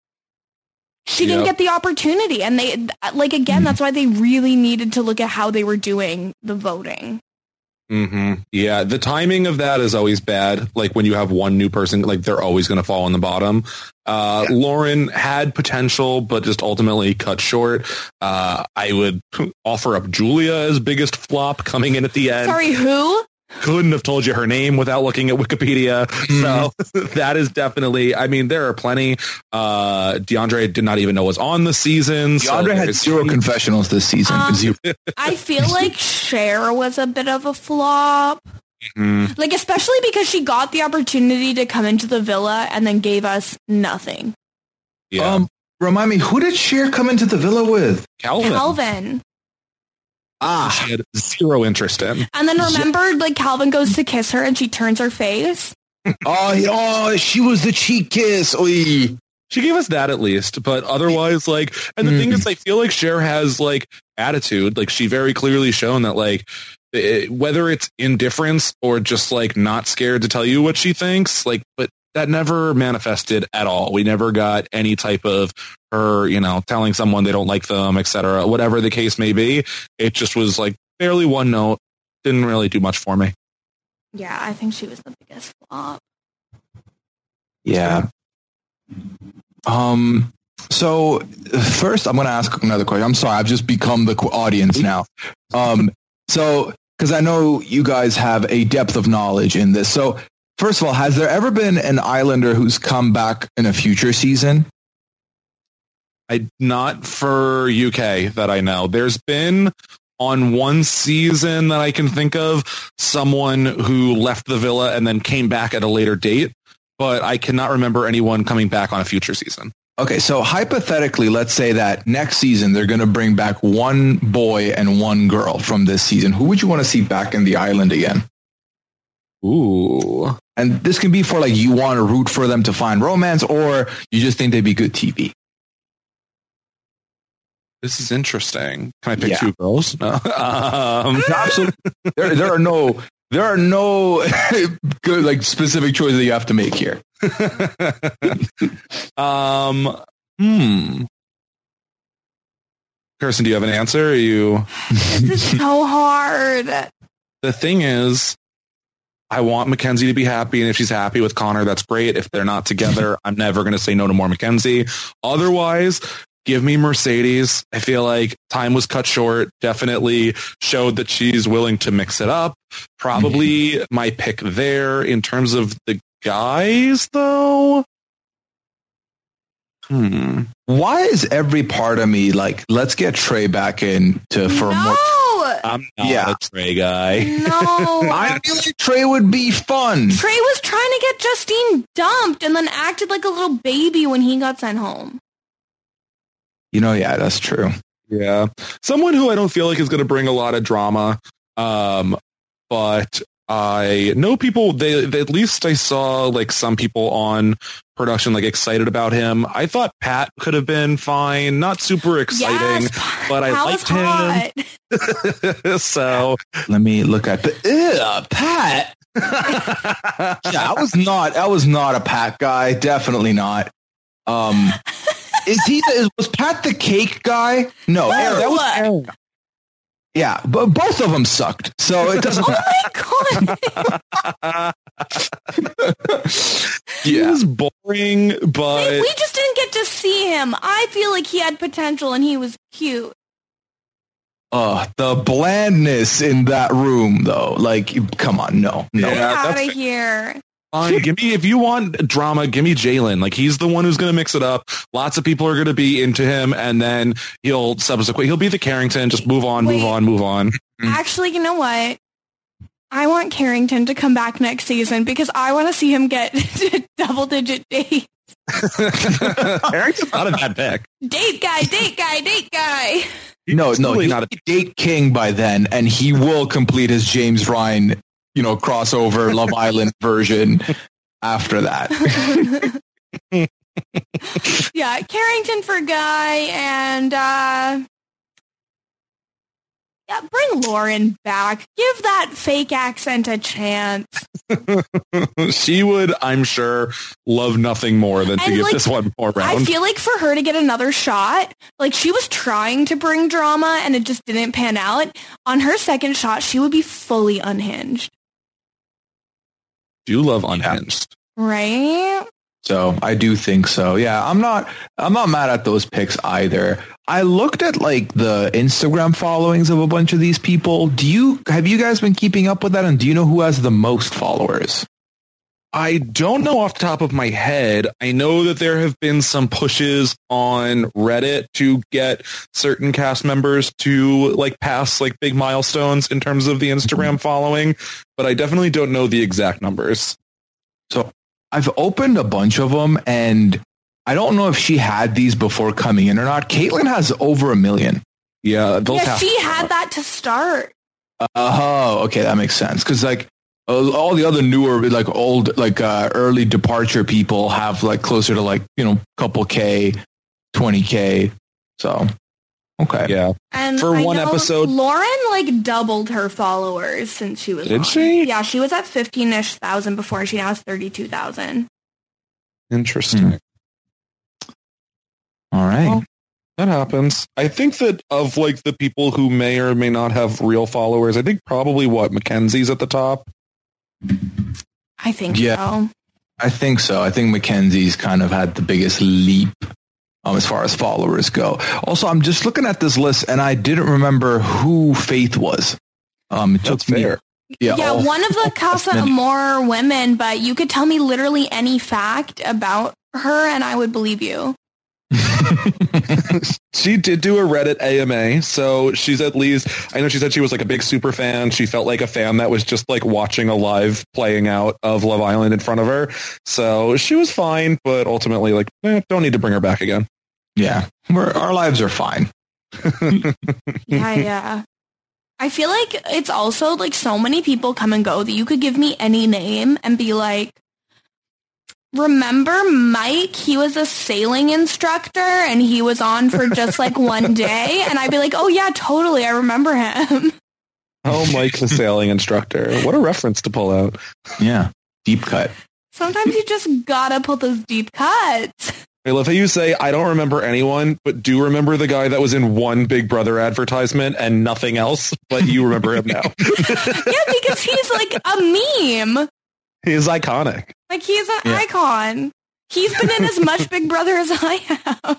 she yep. didn't get the opportunity, and they like again mm. that's why they really needed to look at how they were doing the voting. Mm-hmm. Yeah, the timing of that is always bad. Like when you have one new person, like they're always going to fall on the bottom. Uh, yeah. Lauren had potential, but just ultimately cut short. Uh, I would offer up Julia as biggest flop coming in at the end. Sorry, who? Couldn't have told you her name without looking at Wikipedia. So that is definitely, I mean, there are plenty. Uh, DeAndre did not even know was on the season. DeAndre so had zero confessionals this season. Um, I feel like Cher was a bit of a flop. Mm-hmm. Like, especially because she got the opportunity to come into the villa and then gave us nothing. Yeah. Um, remind me, who did Cher come into the villa with? Calvin. Calvin. Ah, she had zero interest in. And then remember, like, Calvin goes to kiss her and she turns her face. oh, oh, she was the cheek kiss. Oy. She gave us that at least, but otherwise, like, and the mm. thing is, I feel like Cher has like attitude. Like, she very clearly shown that, like, it, whether it's indifference or just like not scared to tell you what she thinks, like, but that never manifested at all. We never got any type of her, you know, telling someone they don't like them, et cetera, whatever the case may be. It just was like barely one note. Didn't really do much for me. Yeah, I think she was the biggest flop. Yeah. Um. So first, I'm going to ask another question. I'm sorry, I've just become the audience now. Um. So, because I know you guys have a depth of knowledge in this. So, first of all, has there ever been an Islander who's come back in a future season? I not for U K that I know. There's been on one season that I can think of someone who left the villa and then came back at a later date, but I cannot remember anyone coming back on a future season. Okay, so hypothetically, let's say that next season they're going to bring back one boy and one girl from this season. Who would you want to see back in the island again? Ooh. And this can be for like you want to root for them to find romance, or you just think they'd be good T V. This is interesting. Can I pick yeah. two girls? No. um, Absolutely. There, there are no, there are no good like specific choices that you have to make here. um. Hmm. Kirsten, do you have an answer? Are you? This is so hard. The thing is, I want Mackenzie to be happy, and if she's happy with Connor, that's great. If they're not together, I'm never going to say no to more Mackenzie. Otherwise, give me Mercedes. I feel like time was cut short. Definitely showed that she's willing to mix it up. Probably mm-hmm. my pick there. In terms of the guys, though, Hmm. Why is every part of me like, let's get Trey back in to for no! more? I'm not yeah. a Trey guy. No. I feel like Trey would be fun. Trey was trying to get Justine dumped and then acted like a little baby when he got sent home. You know, yeah, that's true. Yeah. Someone who I don't feel like is going to bring a lot of drama. Um, but I know people, they, they, at least I saw like some people on production like excited about him. I thought Pat could have been fine, not super exciting, yes, but I Pat liked him. So let me look at the ew, Pat. yeah, I was not. I was not a Pat guy. Definitely not. Um, is he? The, was Pat the cake guy? No, Aaron, that was Aaron. Yeah, but both of them sucked. So it doesn't. Oh my god! He yeah. was boring, but we, we just didn't get to see him. I feel like he had potential and he was cute. Uh, the blandness in that room, though. Like, come on, no, no. Get out of here. Fine, give me, if you want drama, give me Jalen. Like, he's the one who's going to mix it up. Lots of people are going to be into him, and then he'll subsequently, he'll be the Carrington. Just move on, Wait, move on, move on. Actually, you know what? I want Carrington to come back next season because I want to see him get double-digit dates. Carrington's not a bad pick. Date guy, date guy, date guy. No, no, he's not a date king by then, and he will complete his James Ryan, you know, crossover Love Island version after that. Yeah, Carrington for Guy, and uh, yeah, bring Lauren back. Give that fake accent a chance. She would, I'm sure, love nothing more than and to give like, this one more round. I feel like for her to get another shot, like she was trying to bring drama and it just didn't pan out. On her second shot, she would be fully unhinged. Do love unhinged, right? So I do think so. Yeah, I'm not. I'm not mad at those picks either. I looked at like the Instagram followings of a bunch of these people. Do you have you guys been keeping up with that? And do you know who has the most followers? I don't know off the top of my head. I know that there have been some pushes on Reddit to get certain cast members to like pass like big milestones in terms of the Instagram following, but I definitely don't know the exact numbers. So I've opened a bunch of them, and I don't know if she had these before coming in or not. Caitlyn has over a million. Yeah, yeah, she had that to start. Oh, okay, that makes sense. Because like uh, all the other newer, like old, like uh, early departure people have like closer to like, you know, couple K, twenty K. So, okay. Yeah. And for I one know episode, Lauren like doubled her followers since she was Did on. she? Yeah, she was at fifteen-ish thousand before. She now has thirty-two thousand. Interesting. Hmm. All right. Well, that happens. I think that of like the people who may or may not have real followers, I think probably what Mackenzie's at the top. I think yeah, so. I think so. I think Mackenzie's kind of had the biggest leap um, as far as followers go. Also, I'm just looking at this list, and I didn't remember who Faith was. Um, it That's took me, fair. Yeah, yeah all, one of the Casa Amor women, but you could tell me literally any fact about her, and I would believe you. She did do a Reddit A M A, so she's at least, I know she said she was like a big super fan. She felt like a fan that was just like watching a live playing out of Love Island in front of her. So she was fine, but ultimately like, eh, don't need to bring her back again. Yeah, We're, our lives are fine. yeah, yeah. I feel like it's also like so many people come and go that you could give me any name and be like, remember Mike? He was a sailing instructor and he was on for just like one day. And I'd be like, oh yeah, totally. I remember him. Oh, Mike, the sailing instructor. What a reference to pull out. Yeah. Deep cut. Sometimes you just gotta pull those deep cuts. I love how you say, I don't remember anyone, but do remember the guy that was in one Big Brother advertisement and nothing else, but you remember him now. Yeah, because he's like a meme. He's iconic. Like, he's an Yeah. icon. He's been in as much Big Brother as I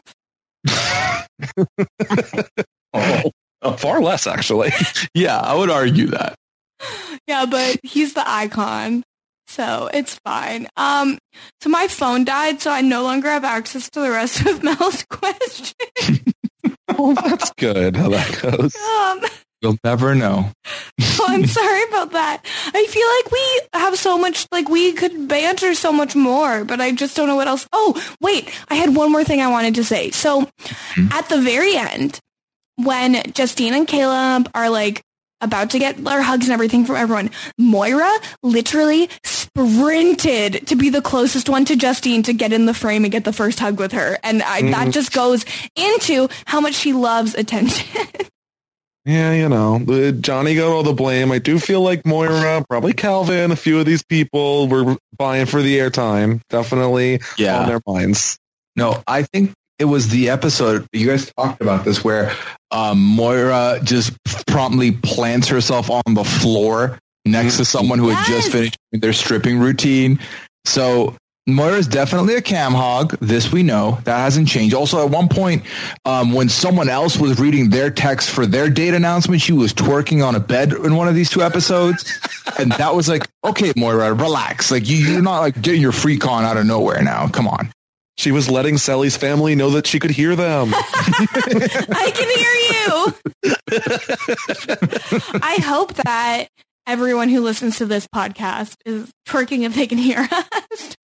have. oh, far less, actually. Yeah, I would argue that. Yeah, but he's the icon. So it's fine. Um, so my phone died, so I no longer have access to the rest of Mel's questions. Oh, that's good how that goes. Um, You'll never know. Oh, I'm sorry about that. I feel like we have so much, like we could banter so much more, but I just don't know what else. Oh, wait, I had one more thing I wanted to say. So mm-hmm. at the very end, when Justine and Caleb are like about to get their hugs and everything from everyone, Moira literally sprinted to be the closest one to Justine to get in the frame and get the first hug with her. And I, mm. that just goes into how much she loves attention. Yeah, you know, the, Johnny got all the blame. I do feel like Moira, probably Calvin, a few of these people were vying for the airtime. Definitely yeah. on their minds. No, I think it was the episode, you guys talked about this, where um, Moira just promptly plants herself on the floor next to someone who yes. had just finished their stripping routine. So Moira's definitely a cam hog. This we know. That hasn't changed. Also, at one point, um, when someone else was reading their text for their date announcement, she was twerking on a bed in one of these two episodes. And that was like, okay, Moira, relax. Like, you, you're not like getting your freak on out of nowhere now. Come on. She was letting Sally's family know that she could hear them. I can hear you. I hope that everyone who listens to this podcast is twerking if they can hear us.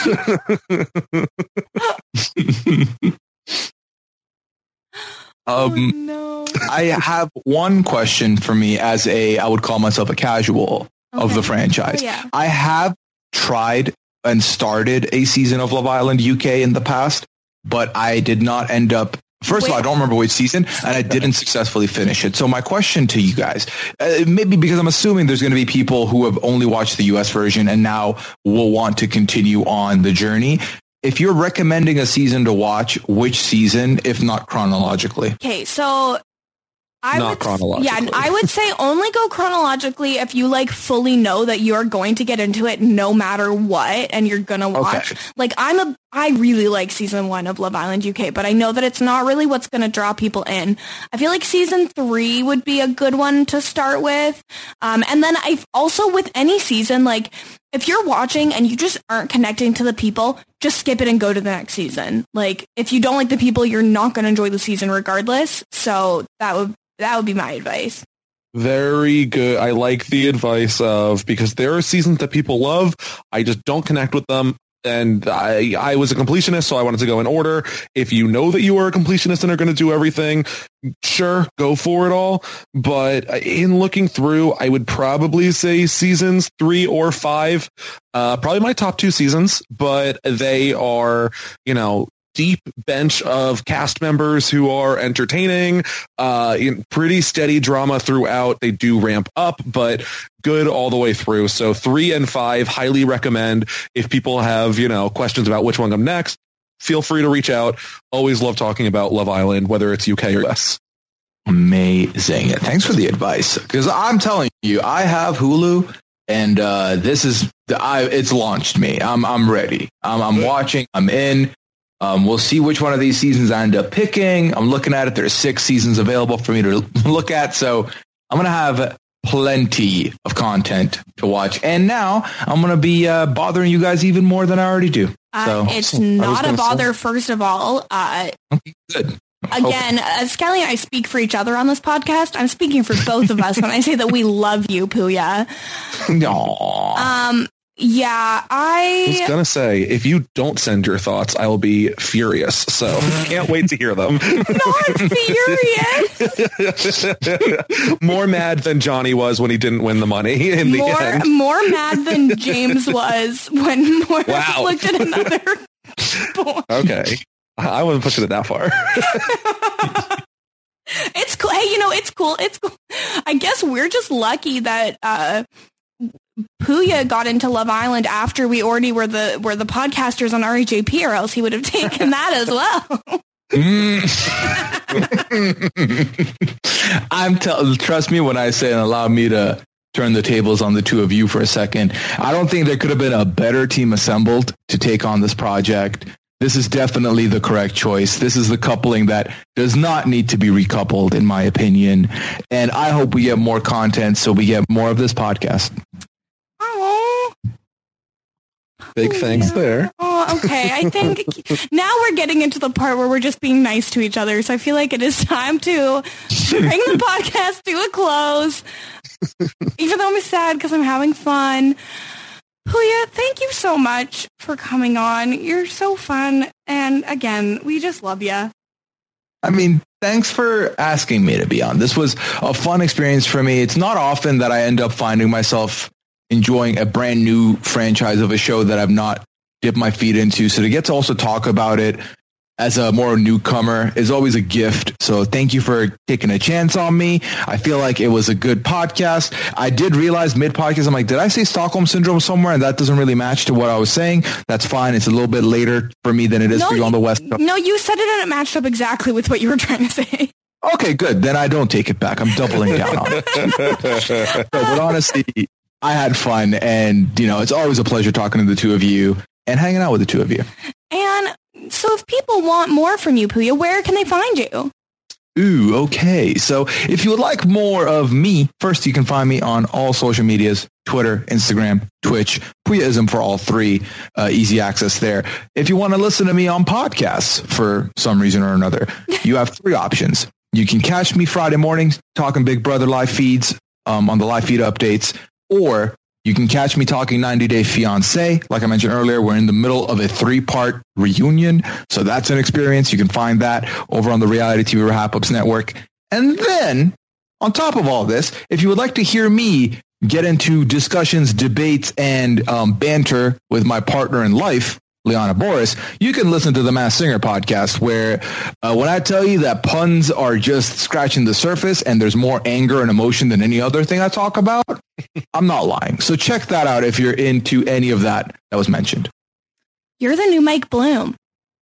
um, oh, no. I have one question for me as a, I would call myself a casual okay. of the franchise. Oh, yeah. I have tried and started a season of Love Island U K in the past, but I did not end up. First Wait. of all, I don't remember which season, and I didn't successfully finish it. So my question to you guys, uh, maybe because I'm assuming there's going to be people who have only watched the U S version and now will want to continue on the journey. If you're recommending a season to watch, which season, if not chronologically? Okay, so I not would, chronologically. Yeah, I would say only go chronologically if you like fully know that you're going to get into it no matter what, and you're gonna watch. Okay. Like I'm a, I really like season one of Love Island U K, but I know that it's not really what's gonna draw people in. I feel like season three would be a good one to start with, um, and then I also with any season, like if you're watching and you just aren't connecting to the people, just skip it and go to the next season. Like if you don't like the people, you're not gonna enjoy the season regardless. So that would. That would be my advice. Very good. I like the advice of, because there are seasons that people love. I just don't connect with them. And I, I was a completionist, so I wanted to go in order. If you know that you are a completionist and are going to do everything, sure, go for it all. But in looking through, I would probably say seasons three or five, uh, probably my top two seasons, but they are, you know, deep bench of cast members who are entertaining, uh, in pretty steady drama throughout. They do ramp up, but good all the way through. So three and five, highly recommend. If people have, you know, questions about which one come next, feel free to reach out. Always love talking about Love Island, whether it's U K or U S. Amazing. Thanks for the advice. Because I'm telling you, I have Hulu, and uh, this is, I, it's launched me. I'm, I'm ready. I'm, I'm watching. I'm in. Um, we'll see which one of these seasons I end up picking. I'm looking at it. There's six seasons available for me to look at. So I'm going to have plenty of content to watch. And now I'm going to be uh, bothering you guys even more than I already do. Uh, so it's not a bother, say. First of all. Uh, okay, good. Again, uh, Skelly and I speak for each other on this podcast. I'm speaking for both of us when I say that we love you, Puya. Aww. Um, Yeah, I... I was going to say, if you don't send your thoughts, I will be furious. So can't wait to hear them. Not furious. More mad than Johnny was when he didn't win the money in more, the end. More mad than James was when Moira wow. looked at another boy. Okay. I wasn't pushing it that far. It's cool. Hey, you know, it's cool. It's cool. I guess we're just lucky that... Uh, Puya got into Love Island after we already were the were the podcasters on R H A P, or else he would have taken that as well. Mm. I'm tell trust me when I say, and allow me to turn the tables on the two of you for a second. I don't think there could have been a better team assembled to take on this project. This is definitely the correct choice. This is the coupling that does not need to be recoupled, in my opinion. And I hope we get more content so we get more of this podcast. Oh. Big thanks yeah. there. Oh, okay. I think now we're getting into the part where we're just being nice to each other. So I feel like it is time to bring the podcast to a close. Even though I'm sad because I'm having fun. Puya, thank you so much for coming on. You're so fun. And again, we just love you. I mean, thanks for asking me to be on. This was a fun experience for me. It's not often that I end up finding myself enjoying a brand new franchise of a show that I've not dipped my feet into. So to get to also talk about it as a more newcomer is always a gift. So thank you for taking a chance on me. I feel like it was a good podcast. I did realize mid-podcast, I'm like, did I say Stockholm Syndrome somewhere? And that doesn't really match to what I was saying. That's fine. It's a little bit later for me than it is no, for you on the West Coast. No, you said it and it matched up exactly with what you were trying to say. Okay, good. Then I don't take it back. I'm doubling down on it. But honestly, I had fun, and you know, it's always a pleasure talking to the two of you and hanging out with the two of you. And so if people want more from you, Puya, where can they find you? Ooh, okay. So if you would like more of me, first you can find me on all social medias, Twitter, Instagram, Twitch, Puyaism for all three, uh, easy access there. If you want to listen to me on podcasts for some reason or another, you have three options. You can catch me Friday mornings talking Big Brother live feeds um, on the live feed updates, or you can catch me talking ninety Day Fiancé. Like I mentioned earlier, we're in the middle of a three-part reunion. So that's an experience. You can find that over on the Reality T V Wrap-Ups Network. And then, on top of all this, if you would like to hear me get into discussions, debates, and um, banter with my partner in life, Liana Boris, you can listen to the Masked Singer podcast, where uh, when I tell you that puns are just scratching the surface and there's more anger and emotion than any other thing I talk about, I'm not lying. So check that out if you're into any of that that was mentioned. You're the new Mike Bloom.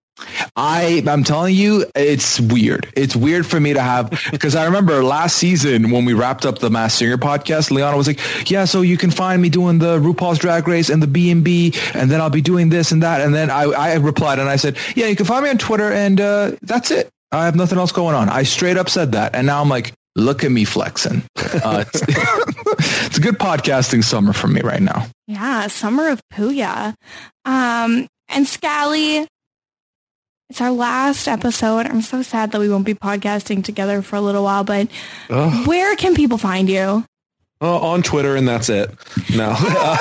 I, I'm telling you, it's weird. It's weird for me to have, because I remember last season when we wrapped up the Masked Singer podcast, Liana was like, yeah, so you can find me doing the RuPaul's Drag Race and the B and B, and then I'll be doing this and that. And then I, I replied and I said, yeah, you can find me on Twitter, and uh, that's it. I have nothing else going on. I straight up said that. And now I'm like, look at me flexing. Uh, it's, it's a good podcasting summer for me right now. Yeah, summer of Puya. Um, and Scally, it's our last episode. I'm so sad that we won't be podcasting together for a little while, but Ugh. Where can people find you? Uh, on Twitter, and that's it. No.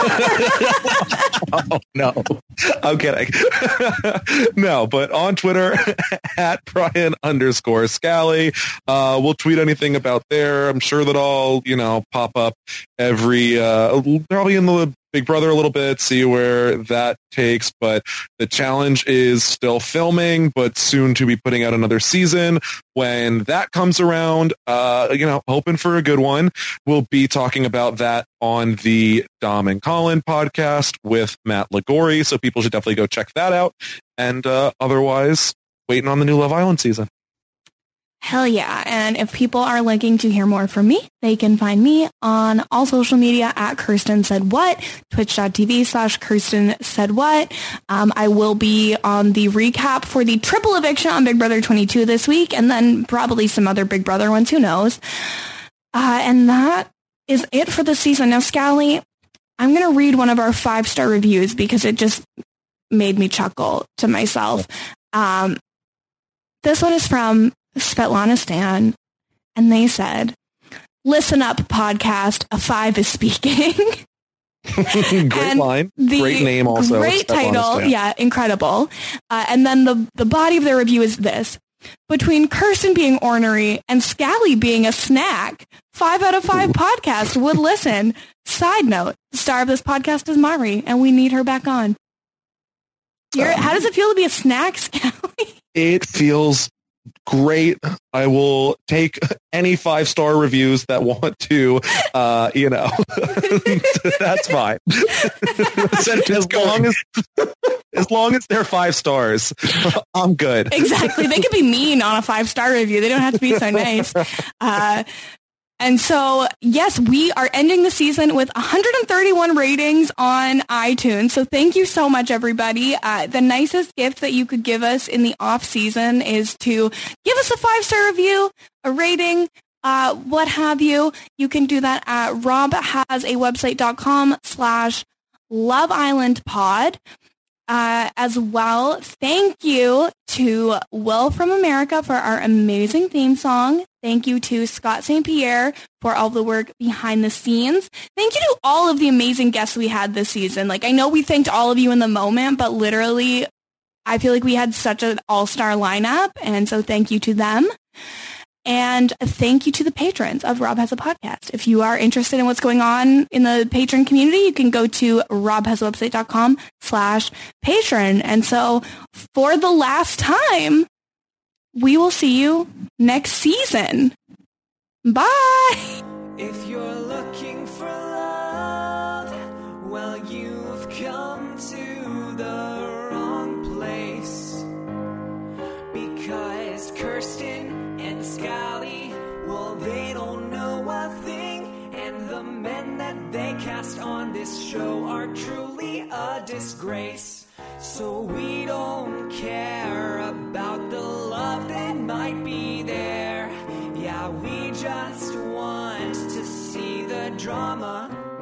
Oh, no. I'm kidding. No, but on Twitter, at Brian underscore Scally. Uh, we'll tweet anything about there. I'm sure that I'll, you know, pop up every, uh, probably in the Big Brother a little bit, see where that takes, but the challenge is still filming, but soon to be putting out another season. When that comes around, uh, you know, hoping for a good one. We'll be talking about that on the Dom and Colin podcast with Matt Ligori, so people should definitely go check that out. And uh, otherwise, waiting on the new Love Island season. Hell yeah. And if people are looking to hear more from me, they can find me on all social media at Kirsten Said What, twitch.tv slash Kirsten Said What. Um, I will be on the recap for the triple eviction on Big Brother twenty-two this week, and then probably some other Big Brother ones, who knows. Uh, and that is it for the season. Now, Scally, I'm going to read one of our five-star reviews because it just made me chuckle to myself. Um, this one is from Svetlana Stan, and they said, "Listen up, podcast. A five is speaking." Great and line. Great name also. Great title. Yeah, incredible. Uh, and then the, the body of their review is this. Between Kirsten being ornery and Scally being a snack, five out of five podcast would listen. Side note, the star of this podcast is Mari, and we need her back on. You're, um, how does it feel to be a snack, Scally? It feels great. I will take any five star reviews that want to, uh, you know, that's fine. as long as, as long as they're five stars, I'm good. Exactly. They could be mean on a five star review. They don't have to be so nice. Uh, And so, yes, we are ending the season with one hundred thirty-one ratings on iTunes. So thank you so much, everybody. Uh, the nicest gift that you could give us in the off season is to give us a five-star review, a rating, uh, what have you. You can do that at robhasawebsite.com slash Love Island Pod. Uh, as well, thank you to Will from America for our amazing theme song. Thank you to Scott Saint Pierre for all the work behind the scenes. Thank you to all of the amazing guests we had this season. Like, I know we thanked all of you in the moment, but literally, I feel like we had such an all-star lineup, and so thank you to them. And thank you to the patrons of Rob Has a Podcast. If you are interested in what's going on in the patron community, you can go to robhasawebsite.com slash patron. And so for the last time, we will see you next season. Bye. If you're looking for love, well, you've come to the wrong place. Because Kirsten and Scally, well, they don't know a thing, and the men that they cast on this show are truly a disgrace. So we don't care about the love that might be there. Yeah, we just want to see the drama.